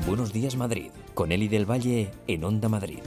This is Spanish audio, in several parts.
Buenos Días Madrid, con Eli del Valle en Onda Madrid.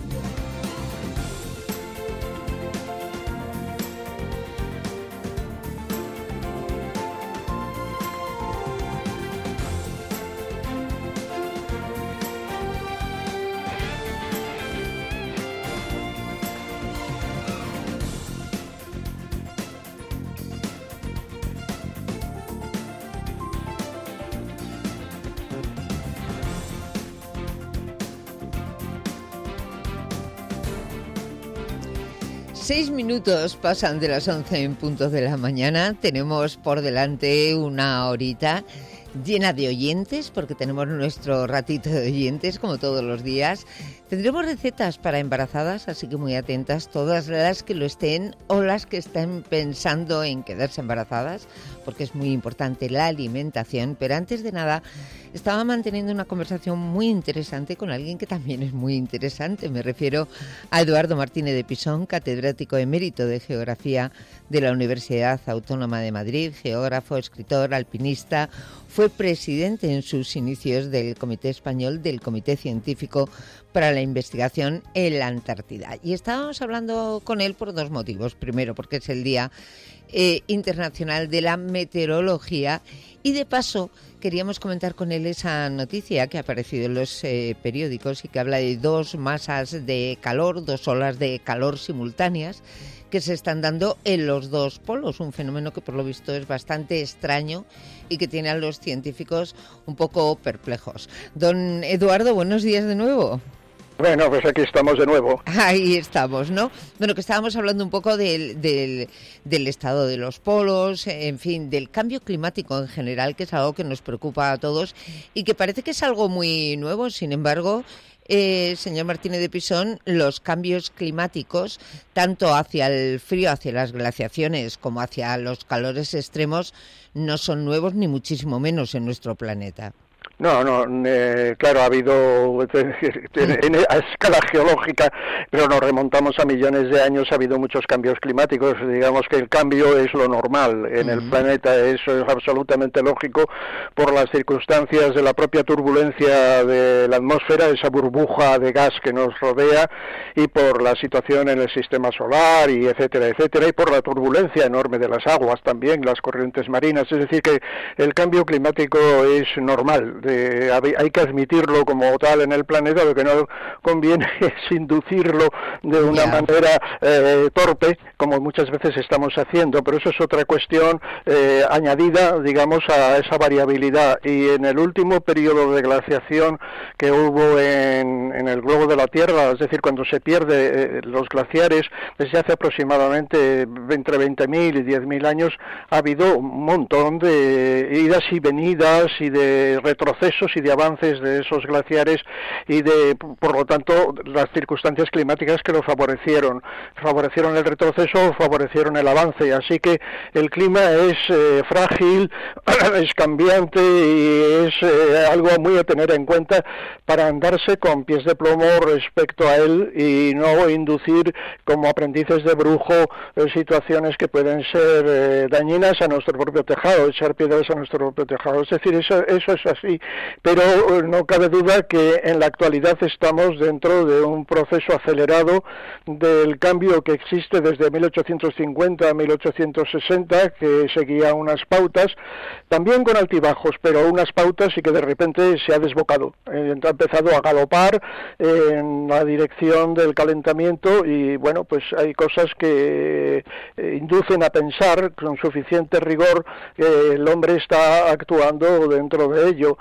Seis minutos pasan de las 11 en punto de la mañana. Tenemos por delante una horita llena de oyentes, porque tenemos nuestro ratito de oyentes, como todos los días. Tendremos recetas para embarazadas, así que muy atentas todas las que lo estén o las que estén pensando en quedarse embarazadas, porque es muy importante la alimentación. Pero antes de nada, estaba manteniendo una conversación muy interesante con alguien que también es muy interesante. Me refiero a Eduardo Martínez de Pisón, catedrático emérito de Geografía de la Universidad Autónoma de Madrid, geógrafo, escritor, alpinista. Fue presidente en sus inicios del Comité Español del Comité Científico para la Investigación en la Antártida. Y estábamos hablando con él por dos motivos. Primero, porque es el Día Internacional de la Meteorología, y de paso queríamos comentar con él esa noticia que ha aparecido en los periódicos y que habla de dos masas de calor, dos olas de calor simultáneas que se están dando en los dos polos, un fenómeno que por lo visto es bastante extraño y que tiene a los científicos un poco perplejos. Don Eduardo, buenos días de nuevo. Bueno, pues aquí estamos de nuevo. Ahí estamos, ¿no? Bueno, que estábamos hablando un poco del estado de los polos, en fin, del cambio climático en general, que es algo que nos preocupa a todos y que parece que es algo muy nuevo. Sin embargo, señor Martínez de Pisón, los cambios climáticos, tanto hacia el frío, hacia las glaciaciones, como hacia los calores extremos, no son nuevos ni muchísimo menos en nuestro planeta. No, claro, ha habido, a escala geológica, pero nos remontamos a millones de años, ha habido muchos cambios climáticos. Digamos que el cambio es lo normal en el planeta, eso es absolutamente lógico por las circunstancias de la propia turbulencia de la atmósfera, esa burbuja de gas que nos rodea, y por la situación en el sistema solar, y etcétera, etcétera, y por la turbulencia enorme de las aguas también, las corrientes marinas. Es decir, que el cambio climático es normal. Hay que admitirlo como tal en el planeta. Lo que no conviene es inducirlo de una manera torpe, como muchas veces estamos haciendo, pero eso es otra cuestión añadida, digamos, a esa variabilidad. Y en el último periodo de glaciación que hubo en el globo de la Tierra, es decir, cuando se pierde los glaciares, desde hace aproximadamente entre 20.000 y 10.000 años, ha habido un montón de idas y venidas y de retrocesos y de avances de esos glaciares, y por lo tanto, las circunstancias climáticas que lo favorecieron el retroceso, favorecieron el avance. Así que el clima es frágil, es cambiante, y es algo muy a tener en cuenta para andarse con pies de plomo respecto a él y no inducir como aprendices de brujo situaciones que pueden ser dañinas a nuestro propio tejado, echar piedras a nuestro propio tejado. Es decir, eso es así. Pero no cabe duda que en la actualidad estamos dentro de un proceso acelerado del cambio que existe desde 1850 a 1860, que seguía unas pautas, también con altibajos, pero unas pautas, y que de repente se ha desbocado. Ha empezado a galopar en la dirección del calentamiento, y bueno, pues hay cosas que inducen a pensar con suficiente rigor que el hombre está actuando dentro de ello.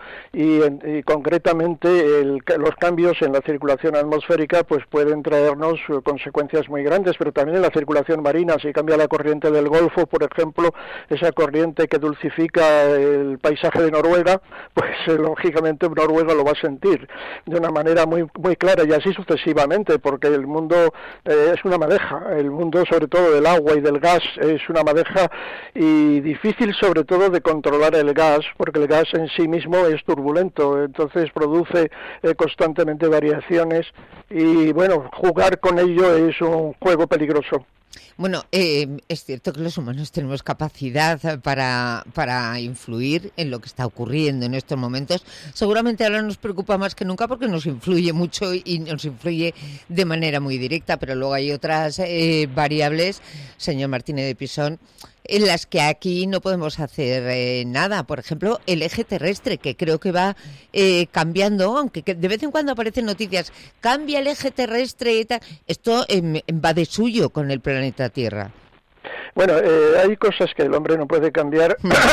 Y concretamente los cambios en la circulación atmosférica pues pueden traernos consecuencias muy grandes, pero también en la circulación marina. Si cambia la corriente del Golfo, por ejemplo, esa corriente que dulcifica el paisaje de Noruega, pues lógicamente Noruega lo va a sentir de una manera muy, muy clara, y así sucesivamente, porque el mundo es una madeja. El mundo, sobre todo del agua y del gas, es una madeja, y difícil sobre todo de controlar el gas, porque el gas en sí mismo es turbulento, entonces produce constantemente variaciones, y bueno, jugar con ello es un juego peligroso. Bueno, es cierto que los humanos tenemos capacidad para influir en lo que está ocurriendo en estos momentos. Seguramente ahora nos preocupa más que nunca porque nos influye mucho y nos influye de manera muy directa, pero luego hay otras variables, señor Martínez de Pisón, en las que aquí no podemos hacer nada. Por ejemplo, el eje terrestre, que creo que va cambiando, aunque de vez en cuando aparecen noticias, cambia el eje terrestre y tal. Esto va de suyo con el planeta Tierra. Bueno, hay cosas que el hombre no puede cambiar.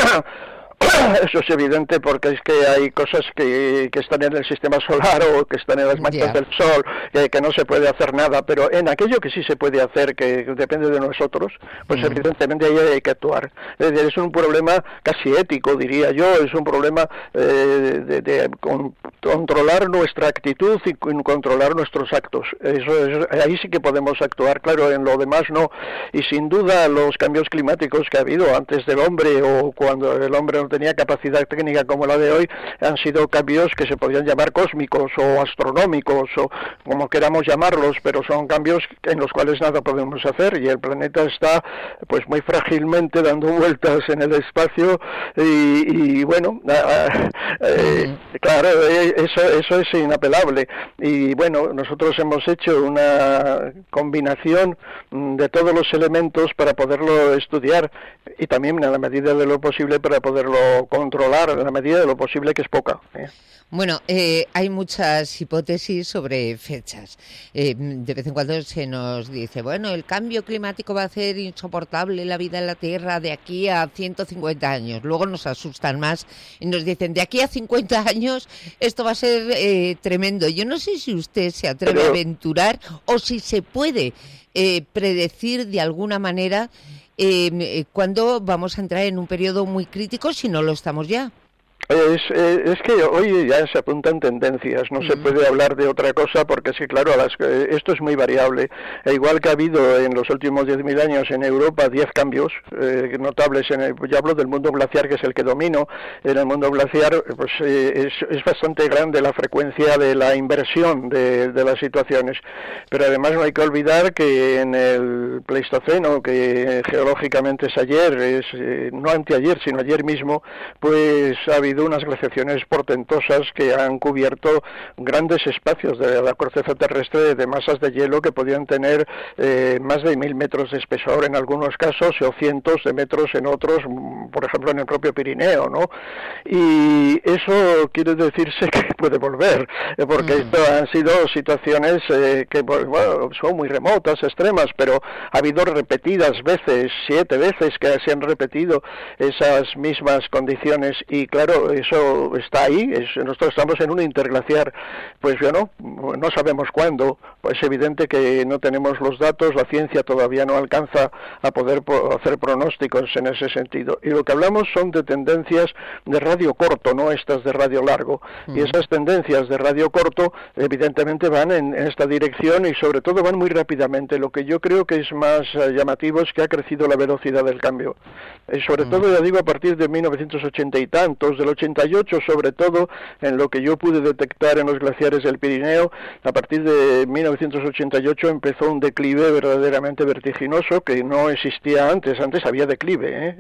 Eso es evidente, porque es que hay cosas que están en el sistema solar o que están en las manchas del sol, que no se puede hacer nada, pero en aquello que sí se puede hacer, que depende de nosotros, pues evidentemente ahí hay que actuar. Es decir, es un problema casi ético, diría yo, es un problema de controlar nuestra actitud y controlar nuestros actos. Ahí sí que podemos actuar, claro, en lo demás no. Y sin duda los cambios climáticos que ha habido antes del hombre o cuando el hombre no tenía capacidad técnica como la de hoy, han sido cambios que se podrían llamar cósmicos o astronómicos o como queramos llamarlos, pero son cambios en los cuales nada podemos hacer, y el planeta está pues muy frágilmente dando vueltas en el espacio y bueno, claro, eso es inapelable. Y bueno, nosotros hemos hecho una combinación de todos los elementos para poderlo estudiar y también en la medida de lo posible para poderlo controlar, en la medida de lo posible, que es poca. Bueno, hay muchas hipótesis sobre fechas. De vez en cuando se nos dice, bueno, el cambio climático va a hacer insoportable la vida en la Tierra de aquí a 150 años. Luego nos asustan más y nos dicen, de aquí a 50 años esto va a ser tremendo. Yo no sé si usted se atreve a aventurar o si se puede predecir de alguna manera cuándo vamos a entrar en un periodo muy crítico, si no lo estamos ya. Es que hoy ya se apuntan tendencias, no se puede hablar de otra cosa porque sí, claro, esto es muy variable. Igual que ha habido en los últimos 10.000 años en Europa 10 cambios notables, yo hablo del mundo glaciar, que es el que domino. En el mundo glaciar pues es bastante grande la frecuencia de la inversión de las situaciones, pero además no hay que olvidar que en el Pleistoceno, que geológicamente es ayer, no anteayer, sino ayer mismo, pues ha habido unas glaciaciones portentosas que han cubierto grandes espacios de la corteza terrestre de masas de hielo que podían tener más de 1.000 metros de espesor en algunos casos o cientos de metros en otros, por ejemplo en el propio Pirineo, ¿no? Y eso quiere decirse que puede volver, porque esto han sido situaciones que bueno, son muy remotas, extremas, pero ha habido repetidas veces, 7 veces que se han repetido esas mismas condiciones y claro, eso está ahí, nosotros estamos en un interglaciar, pues ya no sabemos cuándo, pues es evidente que no tenemos los datos, la ciencia todavía no alcanza a poder hacer pronósticos en ese sentido, y lo que hablamos son de tendencias de radio corto, no estas de radio largo, y esas tendencias de radio corto evidentemente van en esta dirección y sobre todo van muy rápidamente. Lo que yo creo que es más llamativo es que ha crecido la velocidad del cambio, sobre todo ya digo a partir de 1980 y tantos, del 88 sobre todo, en lo que yo pude detectar en los glaciares del Pirineo, a partir de 1988 empezó un declive verdaderamente vertiginoso que no existía antes había declive,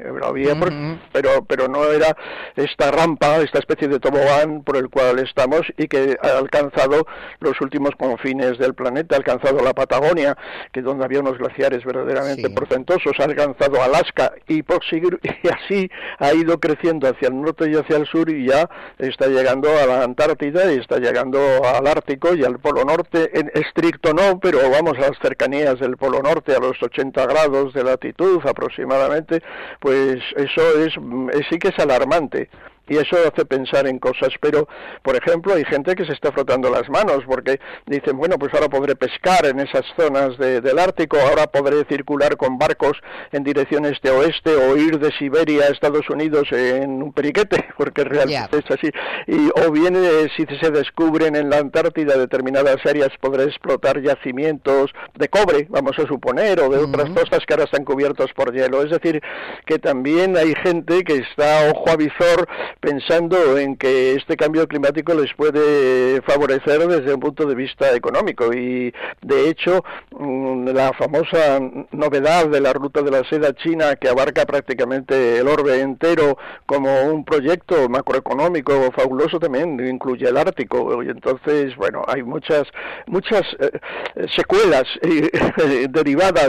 pero no era esta rampa, esta especie de tobogán por el cual estamos y que ha alcanzado los últimos confines del planeta, ha alcanzado la Patagonia, que es donde había unos glaciares verdaderamente portentosos, ha alcanzado Alaska y así ha ido creciendo hacia el norte y hacia el sur y ya está llegando a la Antártida y está llegando al Ártico y al Polo Norte, en estricto no, pero vamos a las cercanías del Polo Norte, a los 80 grados de latitud aproximadamente, pues eso sí que es alarmante. Y eso hace pensar en cosas, pero, por ejemplo, hay gente que se está frotando las manos porque dicen, bueno, pues ahora podré pescar en esas zonas del Ártico, ahora podré circular con barcos en dirección este-oeste o ir de Siberia a Estados Unidos en un periquete, porque realmente es así. O bien, si se descubren en la Antártida determinadas áreas, podré explotar yacimientos de cobre, vamos a suponer, o de otras cosas que ahora están cubiertos por hielo. Es decir, que también hay gente que está ojo a visor pensando en que este cambio climático les puede favorecer desde un punto de vista económico. Y de hecho, la famosa novedad de la ruta de la seda china, que abarca prácticamente el orbe entero como un proyecto macroeconómico fabuloso, también incluye el Ártico. Y entonces, bueno, hay muchas secuelas derivadas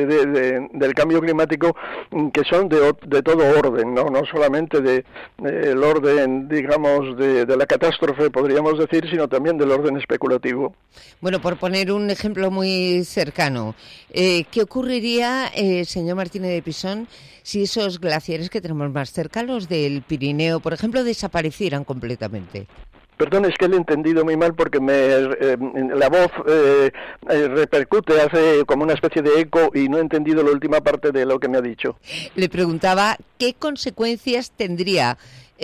del cambio climático que son de todo orden, no solamente del orden, digamos, de la catástrofe, podríamos decir, sino también del orden especulativo. Bueno, por poner un ejemplo muy cercano, ¿qué ocurriría, señor Martínez de Pisón, si esos glaciares que tenemos más cerca, los del Pirineo, por ejemplo, desaparecieran completamente? Perdón, es que le he entendido muy mal porque la voz repercute, hace como una especie de eco y no he entendido la última parte de lo que me ha dicho. Le preguntaba qué consecuencias tendría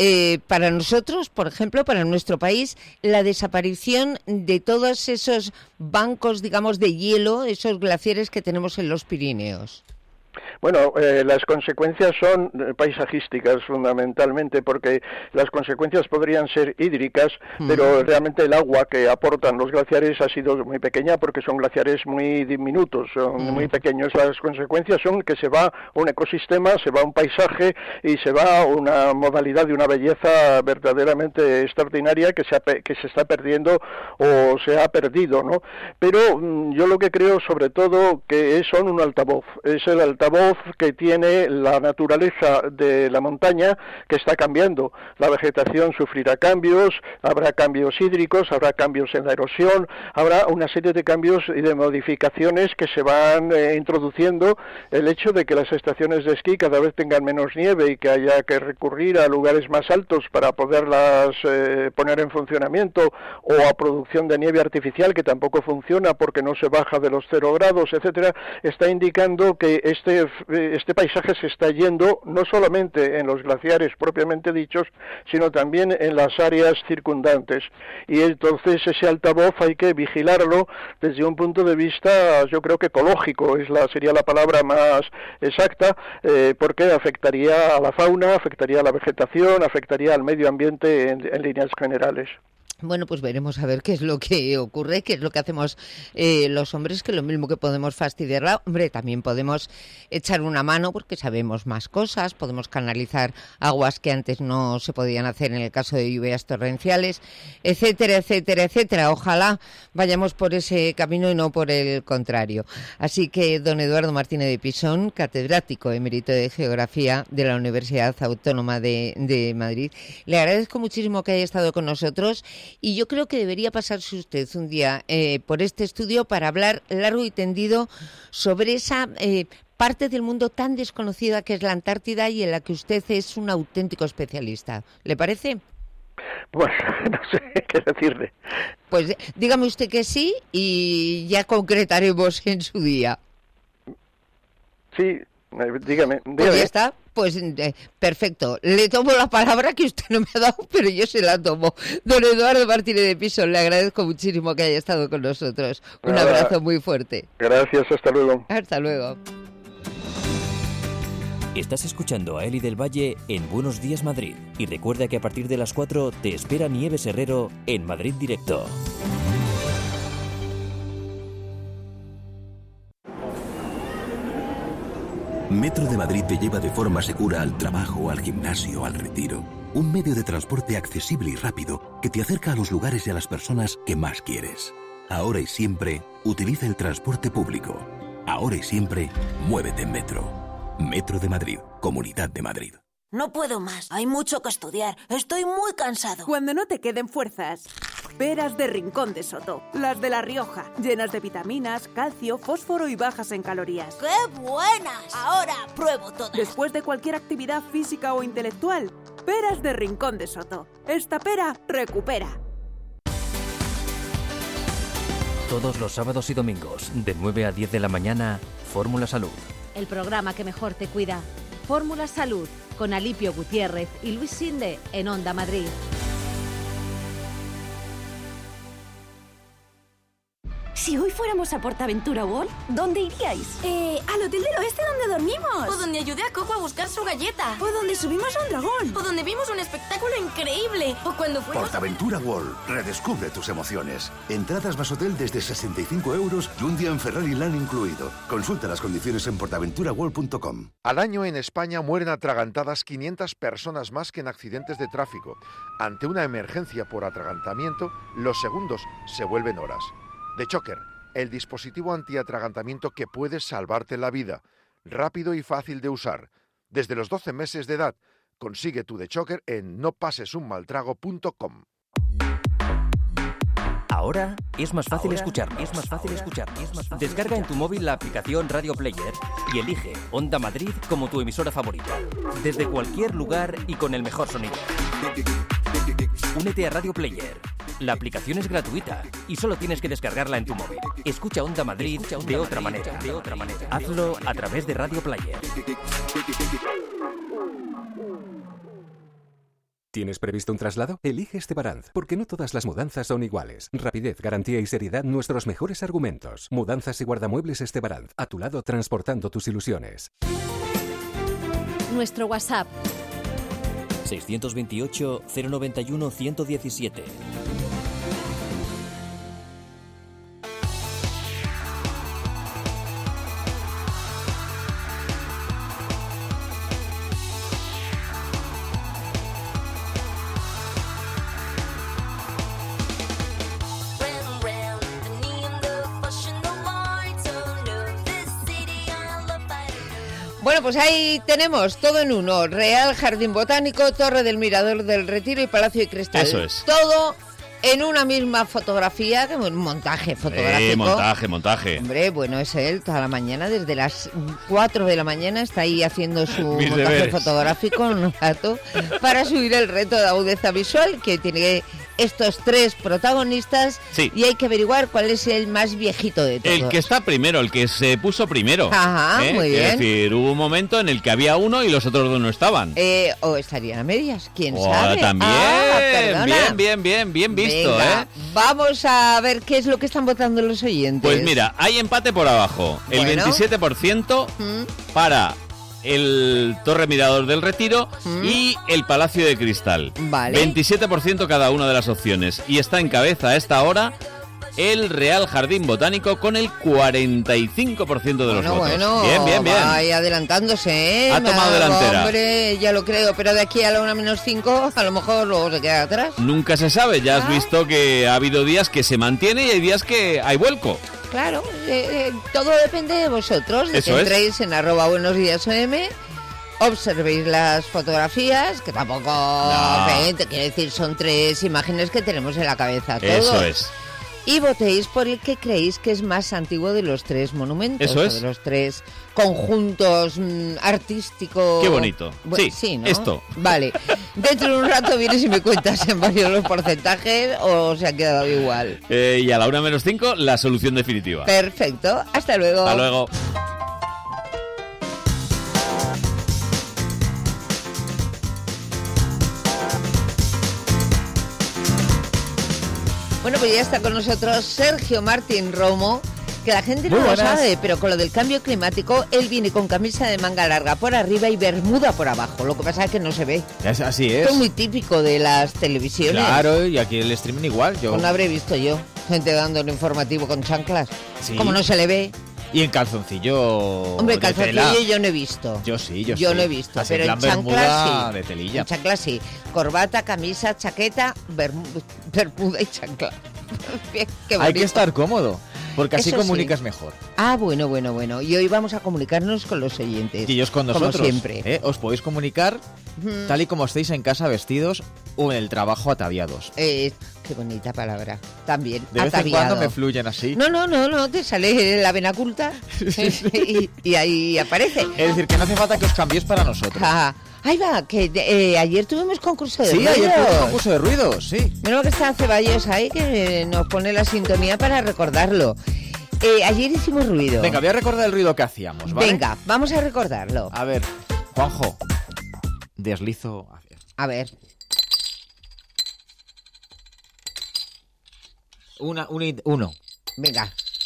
para nosotros, por ejemplo, para nuestro país, la desaparición de todos esos bancos, digamos, de hielo, esos glaciares que tenemos en los Pirineos. Bueno, las consecuencias son paisajísticas fundamentalmente, porque las consecuencias podrían ser hídricas, pero realmente el agua que aportan los glaciares ha sido muy pequeña porque son glaciares muy diminutos, son muy pequeños. Las consecuencias son que se va un ecosistema, se va un paisaje y se va una modalidad de una belleza verdaderamente extraordinaria que se está perdiendo o se ha perdido, ¿no? Pero yo lo que creo sobre todo que son un altavoz, es el altavoz que tiene la naturaleza de la montaña, que está cambiando. La vegetación sufrirá cambios, habrá cambios hídricos, habrá cambios en la erosión, habrá una serie de cambios y de modificaciones que se van introduciendo. El hecho de que las estaciones de esquí cada vez tengan menos nieve y que haya que recurrir a lugares más altos para poderlas poner en funcionamiento, o a producción de nieve artificial que tampoco funciona porque no se baja de los 0 grados, etcétera, está indicando que este paisaje se está yendo no solamente en los glaciares propiamente dichos, sino también en las áreas circundantes. Y entonces ese altavoz hay que vigilarlo desde un punto de vista, yo creo que ecológico, sería la palabra más exacta, porque afectaría a la fauna, afectaría a la vegetación, afectaría al medio ambiente en líneas generales. Bueno, pues veremos a ver qué es lo que ocurre, qué es lo que hacemos los hombres, que lo mismo que podemos fastidiarla, hombre, también podemos echar una mano porque sabemos más cosas, podemos canalizar aguas que antes no se podían hacer en el caso de lluvias torrenciales, etcétera, etcétera, etcétera. Ojalá vayamos por ese camino y no por el contrario. Así que don Eduardo Martínez de Pisón, catedrático emérito de Geografía de la Universidad Autónoma de Madrid, le agradezco muchísimo que haya estado con nosotros. Y yo creo que debería pasarse usted un día por este estudio para hablar largo y tendido sobre esa parte del mundo tan desconocida que es la Antártida y en la que usted es un auténtico especialista. ¿Le parece? Pues no sé qué decirle. Pues dígame usted que sí y ya concretaremos en su día. Sí, dígame. Pues ya está. Pues perfecto, le tomo la palabra que usted no me ha dado, pero yo se la tomo. Don Eduardo Martínez de Pisón, le agradezco muchísimo que haya estado con nosotros. Un abrazo muy fuerte. Gracias, hasta luego. Hasta luego. Estás escuchando a Eli del Valle en Buenos Días Madrid. Y recuerda que a partir de las 4 te espera Nieves Herrero en Madrid Directo. Metro de Madrid te lleva de forma segura al trabajo, al gimnasio, al retiro. Un medio de transporte accesible y rápido que te acerca a los lugares y a las personas que más quieres. Ahora y siempre, utiliza el transporte público. Ahora y siempre, muévete en Metro. Metro de Madrid, Comunidad de Madrid. No puedo más, hay mucho que estudiar, estoy muy cansado. Cuando no te queden fuerzas, peras de Rincón de Soto, las de La Rioja, llenas de vitaminas, calcio, fósforo y bajas en calorías. ¡Qué buenas! Ahora pruebo todas. Después de cualquier actividad física o intelectual, peras de Rincón de Soto. Esta pera recupera. Todos los sábados y domingos, de 9 a 10 de la mañana, Fórmula Salud. El programa que mejor te cuida. Fórmula Salud, con Alipio Gutiérrez y Luis Sinde en Onda Madrid. Si hoy fuéramos a PortAventura World, ¿dónde iríais? Al Hotel del Oeste donde dormimos. O donde ayudé a Coco a buscar su galleta. O donde subimos a un dragón. O donde vimos un espectáculo increíble. O cuando fuimos... PortAventura World. Redescubre tus emociones. Entradas más hotel desde 65 € y un día en Ferrari Land incluido. Consulta las condiciones en portaventuraworld.com. Al año en España mueren atragantadas 500 personas más que en accidentes de tráfico. Ante una emergencia por atragantamiento, los segundos se vuelven horas. The Choker, el dispositivo antiatragantamiento que puede salvarte la vida. Rápido y fácil de usar. Desde los 12 meses de edad, consigue tu The Choker en nopasesunmaltrago.com. Ahora es más fácil escuchar. Descarga en tu móvil la aplicación Radio Player y elige Onda Madrid como tu emisora favorita. Desde cualquier lugar y con el mejor sonido. Únete a Radio Player. La aplicación es gratuita y solo tienes que descargarla en tu móvil. Escucha Onda Madrid de otra manera. Hazlo a través de Radio Player. ¿Tienes previsto un traslado? Elige Estebaranz, porque no todas las mudanzas son iguales. Rapidez, garantía y seriedad, nuestros mejores argumentos. Mudanzas y guardamuebles Estebaranz, a tu lado transportando tus ilusiones. Nuestro WhatsApp 628 091 117. Bueno, pues ahí tenemos todo en uno. Real Jardín Botánico, Torre del Mirador del Retiro y Palacio de Cristal. Eso es. Todo en una misma fotografía, un montaje fotográfico. Montaje. Hombre, bueno, es él toda la mañana, desde las 4 de la mañana está ahí haciendo su Mis montaje deberes. fotográfico en un rato para subir el reto de agudeza visual que tiene estos tres protagonistas. Sí. Y hay que averiguar cuál es el más viejito de todos. El que está primero, el que se puso primero. Ajá, muy bien. Es decir, hubo un momento en el que había uno y los otros dos no estaban. O estarían a medias, quién O sabe. también. Perdona. Bien visto, Venga, ¿eh? vamos a ver qué es lo que están votando los oyentes. Pues mira, hay empate por abajo. El Bueno. 27% para el Torre Mirador del Retiro y el Palacio de Cristal. Vale. 27% cada una de las opciones. Y está en cabeza a esta hora el Real Jardín Botánico con el 45% de los votos. Bueno, bien. Ahí adelantándose, ¿eh? Ha tomado delantera. Hombre, ya lo creo, pero de aquí a la 1-5 a lo mejor luego se queda atrás. Nunca se sabe, ya has visto que ha habido días que se mantiene y hay días que hay vuelco. Claro, todo depende de vosotros, de Eso que es. entréis en @buenosdiasOM, observéis las fotografías, que tampoco, te quiero decir, son 3 imágenes que tenemos en la cabeza todos. Eso es. Y votéis por el que creéis que es más antiguo de los 3 monumentos. Eso es. O de los 3 conjuntos artísticos. Qué bonito. Sí, ¿no? Esto. Vale. Dentro de un rato vienes y me cuentas en varios los porcentajes o se ha quedado igual. Y a la 1-5, la solución definitiva. Perfecto. Hasta luego. Hasta luego. Bueno, pues ya está con nosotros Sergio Martín Romo, que la gente no Muy lo buenas. sabe, pero con lo del cambio climático, él viene con camisa de manga larga por arriba y bermuda por abajo. Lo que pasa es que no se ve. Así es. Esto es muy típico de las televisiones. Claro, y aquí el streaming igual. Pues no habré visto yo gente dando el informativo con chanclas. Sí. Como no se le ve. Y en calzoncillo. Hombre, de calzoncillo tela. yo no he visto. Yo sí. Yo no he visto, Así pero en en plan chanclas bermuda sí. de telilla. En chanclas sí. Corbata, camisa, chaqueta, bermuda y chancla. Qué Hay bonito. que estar cómodo, porque así Eso sí. comunicas mejor. Ah, bueno. Y hoy vamos a comunicarnos con los oyentes. Y ellos con nosotros. Como siempre. Os podéis comunicar tal y como estéis en casa vestidos o en el trabajo ataviados. Qué bonita palabra. También, De vez en ataviado. cuando me fluyen así. No, te sale la vena culta y ahí aparece. Es decir, que no hace falta que os cambiéis para nosotros. Ah, ahí va, que ayer tuvimos concurso de Sí, ruidos. ayer tuvimos concurso de ruidos, sí. Menos que está Ceballos ahí, que nos pone la sintonía para recordarlo. Ayer hicimos ruido. Venga, voy a recordar el ruido que hacíamos, ¿vale? Venga, vamos a recordarlo. A ver, Juanjo, deslizo hacia... A ver. Uno. Venga,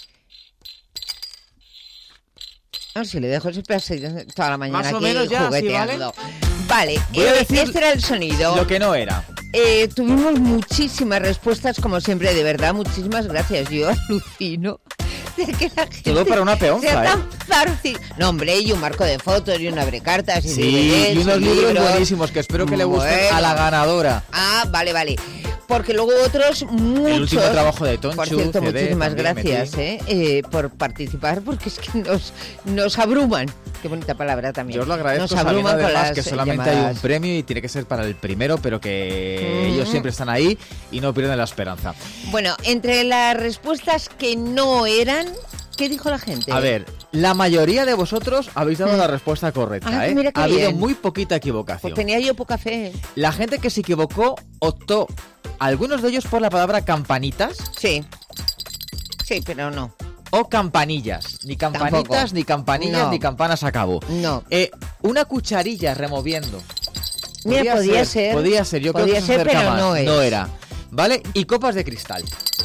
No, si le dejo siempre toda la mañana Más o aquí menos ya, jugueteando. ¿sí, vale, Voy a decir este era el sonido. Lo que no era. Tuvimos muchísimas respuestas, como siempre, de verdad, muchísimas gracias. Yo alucino de que la gente Todo para una peonza, sea tan fácil. No, hombre, y un marco de fotos, y un abrecartas, y Sí, DVDs, y unos libros buenísimos que espero que le gusten a la ganadora. Ah, vale. Porque luego otros, muchos... El último trabajo de Tonchu, Por cierto, CD, muchísimas también gracias por participar, porque es que nos abruman. Qué bonita palabra también. Yo os lo agradezco, nos abruman sabiendo con además las que solamente llamadas. hay un premio y tiene que ser para el primero, pero que ellos siempre están ahí y no pierden la esperanza. Bueno, entre las respuestas que no eran, ¿qué dijo la gente? A ver, la mayoría de vosotros habéis dado la respuesta correcta, Ah, mira qué ha habido bien. muy poquita equivocación. Pues tenía yo poca fe. La gente que se equivocó optó, algunos de ellos por la palabra campanitas. Sí, pero no. O campanillas. Ni campanitas, Tampoco. ni campanillas, No. ni campanas a cabo. No. Una cucharilla removiendo. Mira, podía ser. Podía ser, yo creo que Podía se ser, acerca pero más. no es. No era. ¿Vale? Y copas de cristal.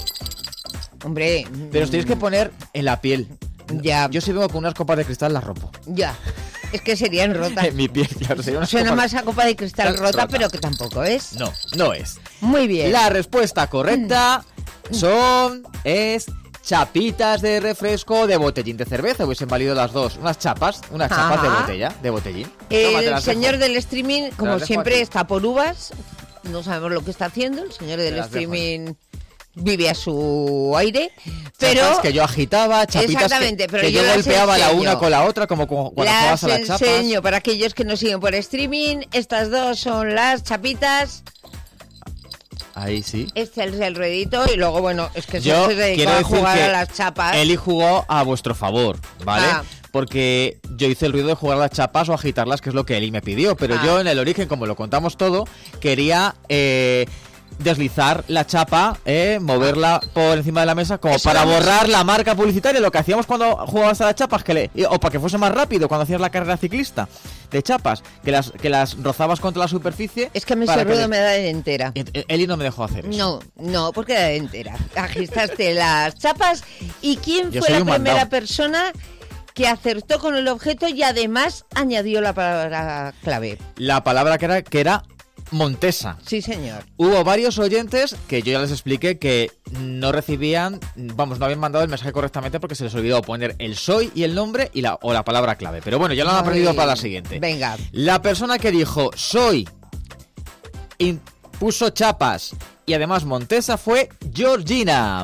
Hombre. Pero os tenéis que poner en la piel. Ya. Yo si vengo con unas copas de cristal las rompo. Ya. Es que serían rotas. En mi piel, claro. Serían unas Suena copas- más a copa de cristal rota, Rota. pero que tampoco es. No, no es. Muy bien. La respuesta correcta es chapitas de refresco de botellín de cerveza. Hubiesen valido las dos. Unas chapas de Ajá. botella, de botellín. Toma, te El las señor dejo. del streaming, como dejo a siempre, ti. está por uvas. No sabemos lo que está haciendo. El señor del las dejo streaming vive a su aire. Pero Chapas que yo agitaba, chapitas Exactamente, pero que yo yo las golpeaba la enseño. una con la otra, como cuando las jugabas a las chapas. enseño para aquellos que nos siguen por streaming. Estas dos son las chapitas. Ahí sí. Este es el ruedito y luego, bueno, es que Yo se dedicó quiero a decir jugar que a las chapas. Eli jugó a vuestro favor, ¿vale? Ah. Porque yo hice el ruido de jugar a las chapas o agitarlas, que es lo que Eli me pidió. Pero Ah. yo, en el origen, como lo contamos todo, quería deslizar la chapa, moverla por encima de la mesa, como Eso para vamos. borrar la marca publicitaria. Lo que hacíamos cuando jugabas a las chapas, o para que fuese más rápido cuando hacías la carrera ciclista de chapas, que las rozabas contra la superficie. Es que a mí para ese ruido que- me da de entera. Eli no me dejó hacer eso. No, porque era de entera. Agistaste las chapas. ¿Y quién Yo fue soy la un primera mandado. persona que acertó con el objeto y además añadió la palabra clave? La palabra que era Montesa. Sí, señor. Hubo varios oyentes que yo ya les expliqué que no recibían, no habían mandado el mensaje correctamente porque se les olvidó poner el soy y el nombre o la palabra clave. Pero bueno, ya lo han aprendido para la siguiente. Venga. La persona que dijo soy y puso chapas y además Montesa fue Georgina.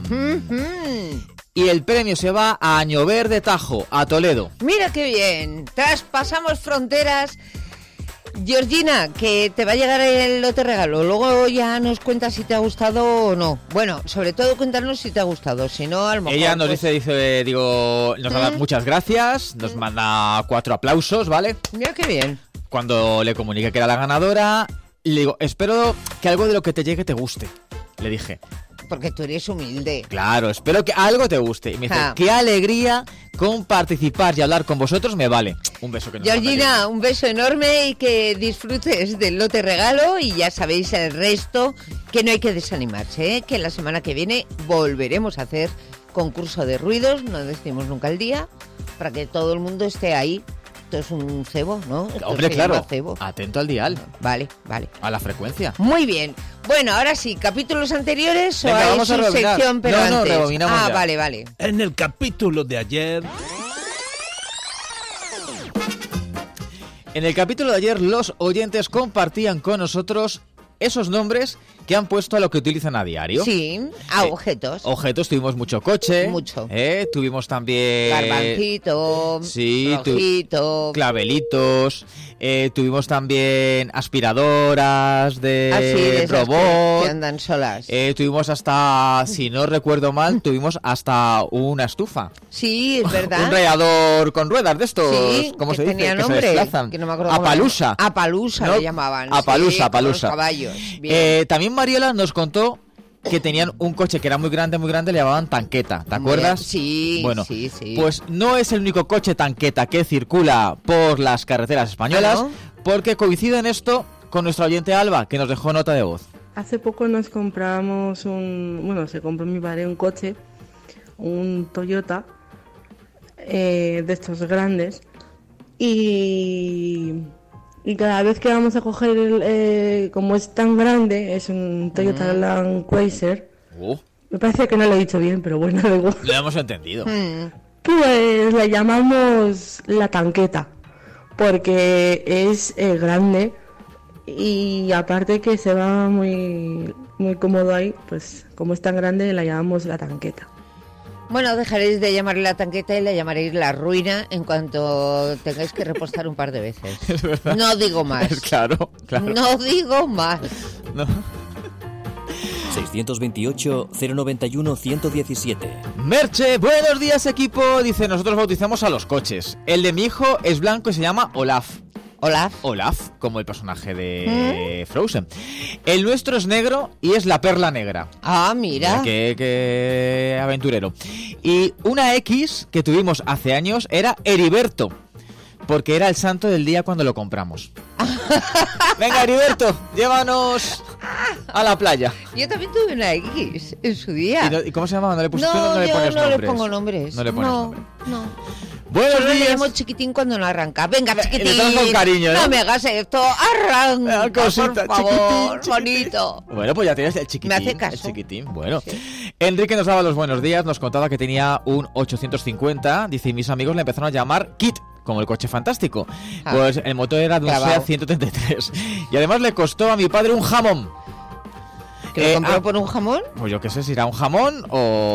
Y el premio se va a Añover de Tajo, a Toledo. Mira qué bien. Traspasamos fronteras. Georgina, que te va a llegar el lote regalo. Luego ya nos cuentas si te ha gustado o no. Bueno, sobre todo cuéntanos si te ha gustado. Si no, a lo mejor... Ella nos pues, nos da muchas gracias, nos manda 4 aplausos, ¿vale? Mira qué bien. Cuando le comuniqué que era la ganadora, le digo, espero que algo de lo que te llegue te guste. Le dije, Porque tú eres humilde. claro, espero que algo te guste. Y me dice, Ja. qué alegría con participar y hablar con vosotros me vale. Un beso que nos manda Georgina, un beso enorme y que disfrutes del lote regalo y ya sabéis el resto, que no hay que desanimarse, ¿eh? Que la semana que viene volveremos a hacer concurso de ruidos, no decimos nunca el día, para que todo el mundo esté ahí. Esto es un cebo, ¿no? Esto Hombre, se claro, llama cebo. atento al dial. Vale. A la frecuencia. Muy bien. Bueno, ahora sí, capítulos anteriores Venga, o hay vamos a su rebobinar. sección, pero No, antes. rebobinamos ya. Vale. En el capítulo de ayer... En el capítulo de ayer, los oyentes compartían con nosotros esos nombres que han puesto a lo que utilizan a diario. Sí, a objetos. Objetos, tuvimos mucho coche. Mucho. Tuvimos también... Garbancito, Sí, rojito. clavelitos. Tuvimos también aspiradoras de de esas robot. que andan solas. Tuvimos hasta, si no recuerdo mal, tuvimos hasta una estufa. Sí, es verdad. Un rallador con ruedas de estos, Sí, ¿cómo que se dice? tenía Que nombre, se desplazan. que no me acuerdo cómo Apalusa. Apalusa ¿No? le llamaban. Apalusa, sí, con Apalusa. los caballos. Bien. También Mariola nos contó que tenían un coche que era muy grande, le llamaban tanqueta, ¿te acuerdas? Sí, bueno, sí. Pues no es el único coche tanqueta que circula por las carreteras españolas, ¿Ah, no? porque coincide en esto con nuestra oyente Alba, que nos dejó nota de voz. Hace poco nos compramos se compró mi padre un coche, un Toyota, de estos grandes y cada vez que vamos a coger como es tan grande, es un Toyota Land Cruiser. Me parece que no lo he dicho bien, pero bueno, luego. Lo hemos entendido. Pues la llamamos la tanqueta, porque es grande y aparte que se va muy, muy cómodo ahí, pues como es tan grande la llamamos la tanqueta. Bueno, dejaréis de llamarle la tanqueta y la llamaréis la ruina en cuanto tengáis que repostar un par de veces. Es verdad. No digo más. Claro. No digo más. No. 628-091-117. Merche, buenos días equipo. Dice, nosotros bautizamos a los coches. El de mi hijo es blanco y se llama Olaf. Olaf, como el personaje de Frozen. El nuestro es negro y es la perla negra. Ah, mira. Qué aventurero. Y una X que tuvimos hace años era Heriberto, porque era el santo del día cuando lo compramos. Venga, Heriberto, llévanos a la playa. Yo también tuve una X en su día. ¿Y cómo se llamaba? ¿No le pusiste? No, no le pones no nombres. le pongo nombres. No le pones no, nombres. No. Buenos Solo días. le llamo chiquitín cuando no arranca. Venga, chiquitín. Le das con cariño, ¿no? No me hagas esto. Arranca, Cosita, por favor, chiquitín. bonito. Bueno, pues ya tienes el chiquitín. Me hace caso. El chiquitín, bueno. Sí. Enrique nos daba los buenos días, nos contaba que tenía un 850. Dice, y mis amigos le empezaron a llamar Kit, como el coche fantástico. Pues el motor era de un SEAT 133. Y además le costó a mi padre un jamón. ¿Que lo compró por un jamón? Pues yo qué sé, si era un jamón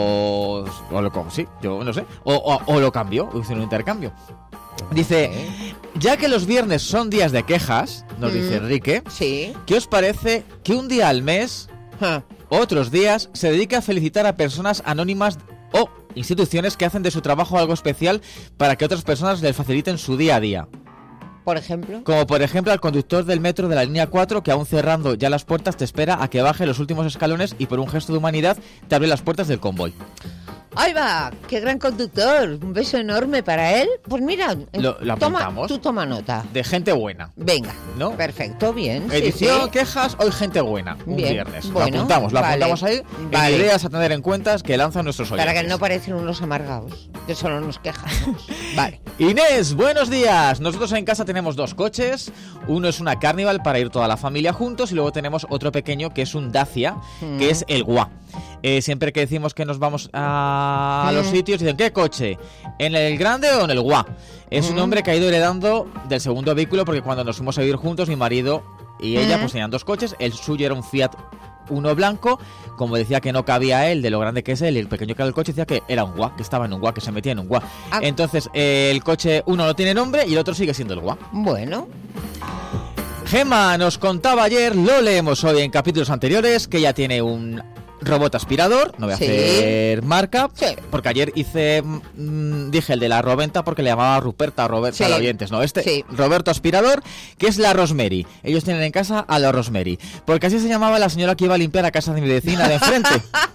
o lo sí, yo no sé. O lo cambió, hizo un intercambio. Dice, ya que los viernes son días de quejas, nos dice Enrique, sí. ¿Qué os parece que un día al mes, otros días, se dedique a felicitar a personas anónimas o instituciones que hacen de su trabajo algo especial para que otras personas les faciliten su día a día? Por ejemplo. Como por ejemplo al conductor del metro de la línea 4 que aún cerrando ya las puertas te espera a que baje los últimos escalones y por un gesto de humanidad te abre las puertas del convoy. ¡Ahí va! ¡Qué gran conductor! Un beso enorme para él. Pues mira, lo apuntamos. Tú toma nota. De gente buena. Venga, ¿no? Perfecto, bien. Edición, sí. Quejas, hoy gente buena. Un bien. viernes. Bueno, lo apuntamos ahí. Vale. Ideas a tener en cuenta que lanzan nuestros oyentes. Para que no parecen unos amargados, que solo nos quejamos. Vale. Inés, buenos días. Nosotros en casa tenemos 2 coches. Uno es una Carnival para ir toda la familia juntos y luego tenemos otro pequeño que es un Dacia, que es el Gua. Siempre que decimos que nos vamos a los sitios, dicen, ¿qué coche? ¿En el grande o en el Gua? Es un hombre que ha ido heredando del segundo vehículo porque cuando nos fuimos a vivir juntos, mi marido y ella pues tenían 2 coches. El suyo era un Fiat Uno blanco, como decía que no cabía él, de lo grande que es él, y el pequeño que era el coche, decía que era un Gua, que estaba en un Gua, que se metía en un Gua. Entonces, el coche uno no tiene nombre y el otro sigue siendo el Gua. Bueno. Gemma nos contaba ayer, lo leemos hoy en capítulos anteriores, que ya tiene un robot aspirador, no voy a hacer marca, porque ayer dije el de la Roventa porque le llamaba Ruperta o Roberta a los oyentes, ¿no? Roberto aspirador, que es la Rosemary. Ellos tienen en casa a la Rosemary, porque así se llamaba la señora que iba a limpiar a casa de mi vecina de enfrente.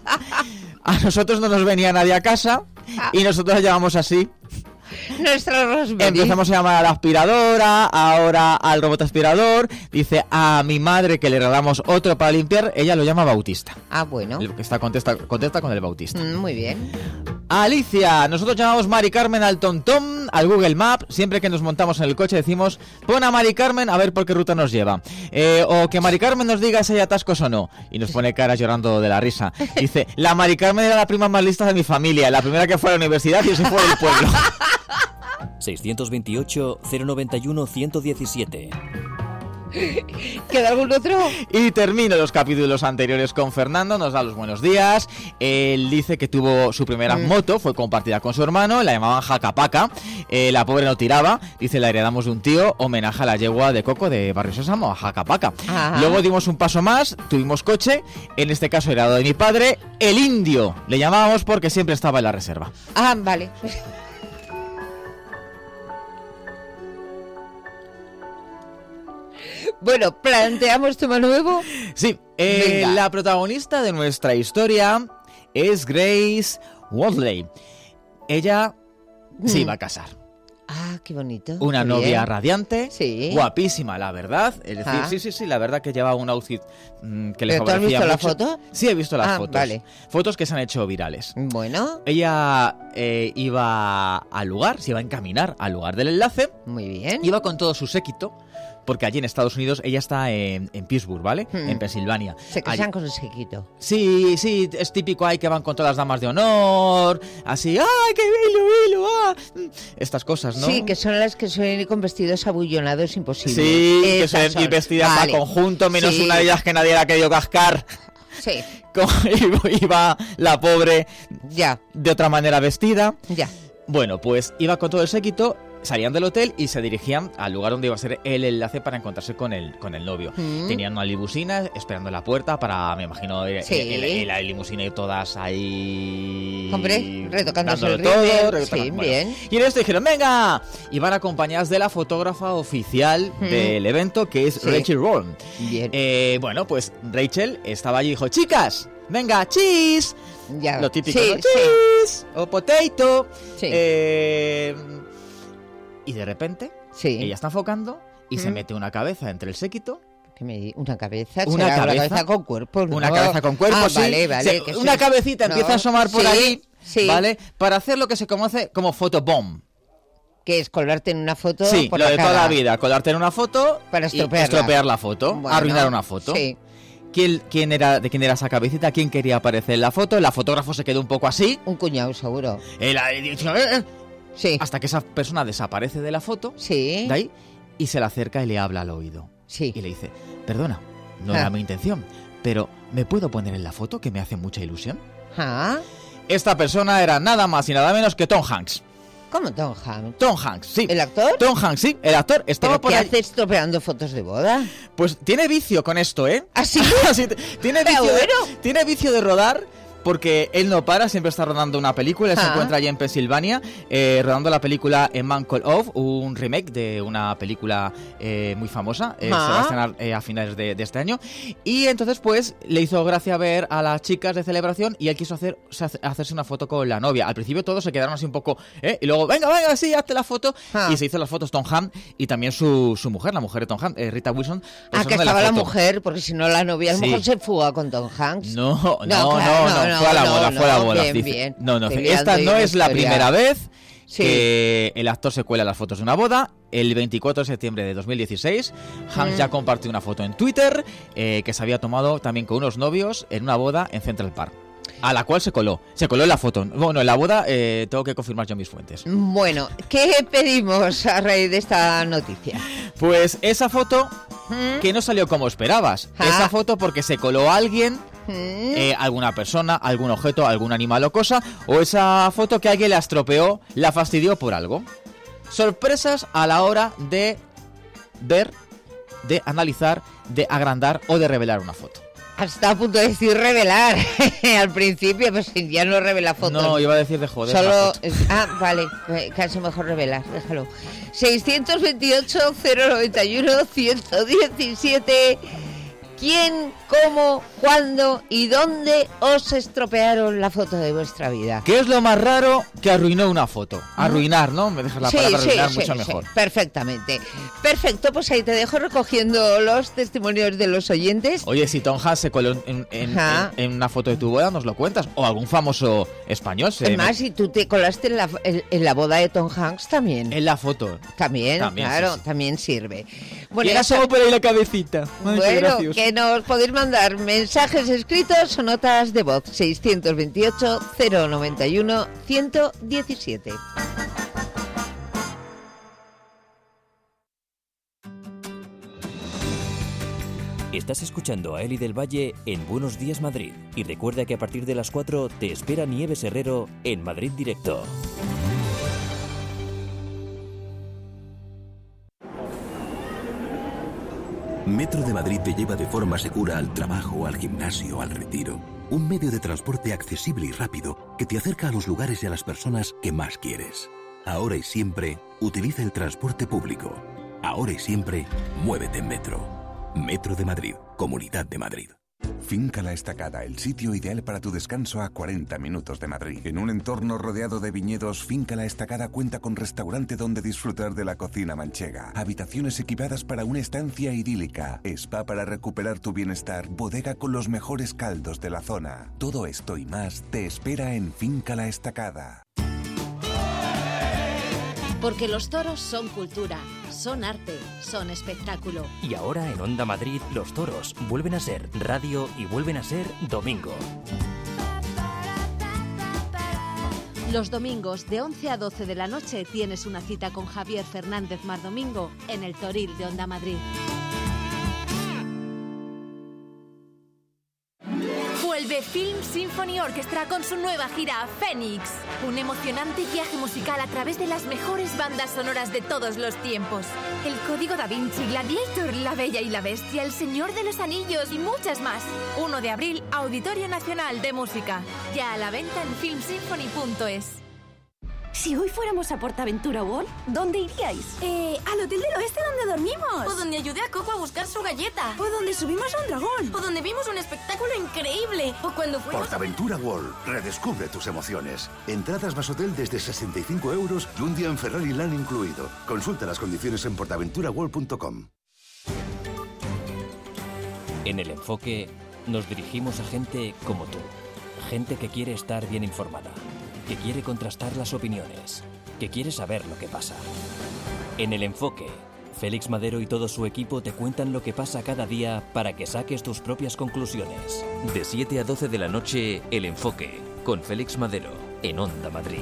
A nosotros no nos venía nadie a casa y nosotros la llamamos así. Nuestra Rosemary. Empezamos a llamar a la aspiradora, ahora al robot aspirador. Dice a mi madre que le regalamos otro para limpiar, ella lo llama Bautista. Ah, bueno. El que está contesta con el Bautista. Muy bien. Alicia, nosotros llamamos Mari Carmen al TomTom, al Google Maps. Siempre que nos montamos en el coche decimos, pon a Mari Carmen a ver por qué ruta nos lleva. O que Mari Carmen nos diga si hay atascos o no. Y nos pone caras llorando de la risa. Dice, la Mari Carmen era la prima más lista de mi familia, la primera que fue a la universidad y se fue del pueblo. 628-091-117. ¿Queda algún otro? Y termino los capítulos anteriores con Fernando, nos da los buenos días. Él dice que tuvo su primera moto, fue compartida con su hermano, la llamaban Jacapaca. La pobre no tiraba, dice, la heredamos de un tío, homenaje a la yegua de Coco de Barrio Sésamo, a Jacapaca. Luego dimos un paso más, tuvimos coche, en este caso heredado de mi padre, el Indio. Le llamábamos porque siempre estaba en la reserva. Ah, vale. Bueno, ¿planteamos tema nuevo? Sí, la protagonista de nuestra historia es Grace Wadley. Ella se iba a casar. Ah, qué bonito. Una qué novia bien. radiante, Sí. guapísima, la verdad. Es decir, sí, la verdad que llevaba un outfit que le ¿Pero tú has favorecía visto la mucho. foto? Sí, he visto las fotos. Vale. Fotos que se han hecho virales. Bueno. Ella iba al lugar, se iba a encaminar al lugar del enlace. Muy bien. Iba con todo su séquito, porque allí en Estados Unidos, ella está en Pittsburgh, ¿vale? En Pensilvania. Se casan con el séquito. Sí, es típico ahí que van con todas las damas de honor, así, ¡ay, qué bilo! ¡Ah! Estas cosas, ¿no? Sí, que son las que suelen ir con vestidos abullonados imposibles. Sí, que Esas suelen ir vestidas Vale. a conjunto, menos Sí. una de ellas que nadie la ha querido cascar. Sí. Iba la pobre ya de otra manera vestida. Ya. Bueno, pues iba con todo el séquito, salían del hotel y se dirigían al lugar donde iba a ser el enlace para encontrarse con el novio. Tenían una limusina esperando en la puerta para, me imagino, la limusina y todas ahí... Hombre, retocándose dándolo el todo, rímel. Sí, bueno. bien. Y en esto dijeron, venga, y van acompañadas de la fotógrafa oficial del evento, que es Rachel Roll. Bien. Bueno, pues Rachel estaba allí y dijo, chicas, venga, cheese. Ya. Lo típico, Sí, ¿no? Cheese o potato. Sí. Y de repente, Sí. ella está enfocando y se mete una cabeza entre el séquito. Una cabeza, Una será cabeza. una cabeza con cuerpo, ¿no? Una cabeza con cuerpo, sí. Vale, que una sí. cabecita No, empieza a asomar por sí, allí, sí. ¿vale? Para hacer lo que se conoce como photobomb. Que es colgarte en una foto Sí, por lo la de cara. toda la vida, colarte en una foto Para y estropearla. estropear la foto, Bueno, arruinar una foto. Sí. ¿De quién era esa cabecita? ¿Quién quería aparecer en la foto? El fotógrafo se quedó un poco así. Un cuñado, seguro. Sí. Hasta que esa persona desaparece de la foto. Sí. De ahí. Y se le acerca y le habla al oído. Sí. Y le dice, perdona, no era mi intención, pero ¿me puedo poner en la foto que me hace mucha ilusión? ¿Ah? Esta persona era nada más y nada menos que Tom Hanks. ¿Cómo Tom Hanks? Tom Hanks, sí. ¿El actor? Tom Hanks, sí, el actor. Estaba ¿Pero por qué ahí. hace estropeando fotos de boda? Pues tiene vicio con esto, ¿eh? ¿Ah, sí? tiene vicio de rodar. Porque él no para, siempre está rodando una película. Él se encuentra allí en Pensilvania, rodando la película A Man Called Off, un remake de una película muy famosa. Se va a estrenar a finales de este año. Y entonces, pues, le hizo gracia ver a las chicas de celebración y él quiso hacerse una foto con la novia. Al principio todos se quedaron así un poco, y luego, venga, sí, hazte la foto. Y se hizo las fotos Tom Hanks y también su mujer, la mujer de Tom Hanks, Rita Wilson. Pues Que estaba la mujer, porque si no la novia a lo Sí. mejor se fuga con Tom Hanks. No, claro, fue a la boda, fue a la boda. Bien, Dice, bien. No, Estoy esta liando no ahí es una la historia. primera vez Sí. que el actor se cuela las fotos de una boda. El 24 de septiembre de 2016, Hanks ya compartió una foto en Twitter que se había tomado también con unos novios en una boda en Central Park, a la cual se coló en la foto. Bueno, en la boda tengo que confirmar yo mis fuentes. Bueno, ¿qué pedimos a raíz de esta noticia? Pues esa foto que no salió como esperabas. Esa foto porque se coló alguien, alguna persona, algún objeto, algún animal o cosa, o esa foto que alguien la estropeó, la fastidió por algo. Sorpresas a la hora de ver, de analizar, de agrandar o de revelar una foto. Hasta a punto de decir revelar. Al principio, pues ya no revela fotos. No, iba a decir de joder. Solo... vale, casi mejor revelar, déjalo. 628-091-117. ¿Quién, cómo, cuándo y dónde os estropearon la foto de vuestra vida? ¿Qué es lo más raro que arruinó una foto? Arruinar, ¿no? Me dejas la palabra arruinar mucho mejor. Perfectamente. Perfecto, pues ahí te dejo recogiendo los testimonios de los oyentes. Oye, si Tom Hanks se coló en una foto de tu boda, nos lo cuentas. O algún famoso español. Además, si tú te colaste en la boda de Tom Hanks también. En la foto. También claro, sí. También sirve. Bueno, y asomó por ahí la cabecita. Ay, bueno, que nos podéis mandar mensajes escritos o notas de voz. 628-091-117. Estás escuchando a Eli del Valle en Buenos Días Madrid. Y recuerda que a partir de las 4 te espera Nieves Herrero en Madrid Directo. Metro de Madrid te lleva de forma segura al trabajo, al gimnasio, al retiro. Un medio de transporte accesible y rápido que te acerca a los lugares y a las personas que más quieres. Ahora y siempre, utiliza el transporte público. Ahora y siempre, muévete en Metro. Metro de Madrid, Comunidad de Madrid. Finca La Estacada, el sitio ideal para tu descanso a 40 minutos de Madrid. En un entorno rodeado de viñedos, Finca La Estacada cuenta con restaurante donde disfrutar de la cocina manchega, habitaciones equipadas para una estancia idílica, spa para recuperar tu bienestar, bodega con los mejores caldos de la zona. Todo esto y más te espera en Finca La Estacada. Porque los toros son cultura, son arte, son espectáculo. Y ahora en Onda Madrid, los toros vuelven a ser radio y vuelven a ser domingo. Los domingos de 11 a 12 de la noche tienes una cita con Javier Fernández Mardomingo en el Toril de Onda Madrid. Vuelve Film Symphony Orchestra con su nueva gira Fénix. Un emocionante viaje musical a través de las mejores bandas sonoras de todos los tiempos. El Código Da Vinci, Gladiator, La Bella y la Bestia, El Señor de los Anillos y muchas más. 1 de abril, Auditorio Nacional de Música. Ya a la venta en filmsymphony.es. Si hoy fuéramos a PortAventura World, ¿dónde iríais? Al hotel del oeste donde dormimos. O donde ayudé a Coco a buscar su galleta. O donde subimos a un dragón. O donde vimos un espectáculo increíble. O cuando fuimos... PortAventura World. Redescubre tus emociones. Entradas más hotel desde 65 euros y un día en Ferrari Land incluido. Consulta las condiciones en portaventuraworld.com. En El Enfoque nos dirigimos a gente como tú. Gente que quiere estar bien informada, que quiere contrastar las opiniones, que quiere saber lo que pasa. En El Enfoque, Félix Madero y todo su equipo te cuentan lo que pasa cada día para que saques tus propias conclusiones. De 7 a 12 de la noche, El Enfoque, con Félix Madero, en Onda Madrid.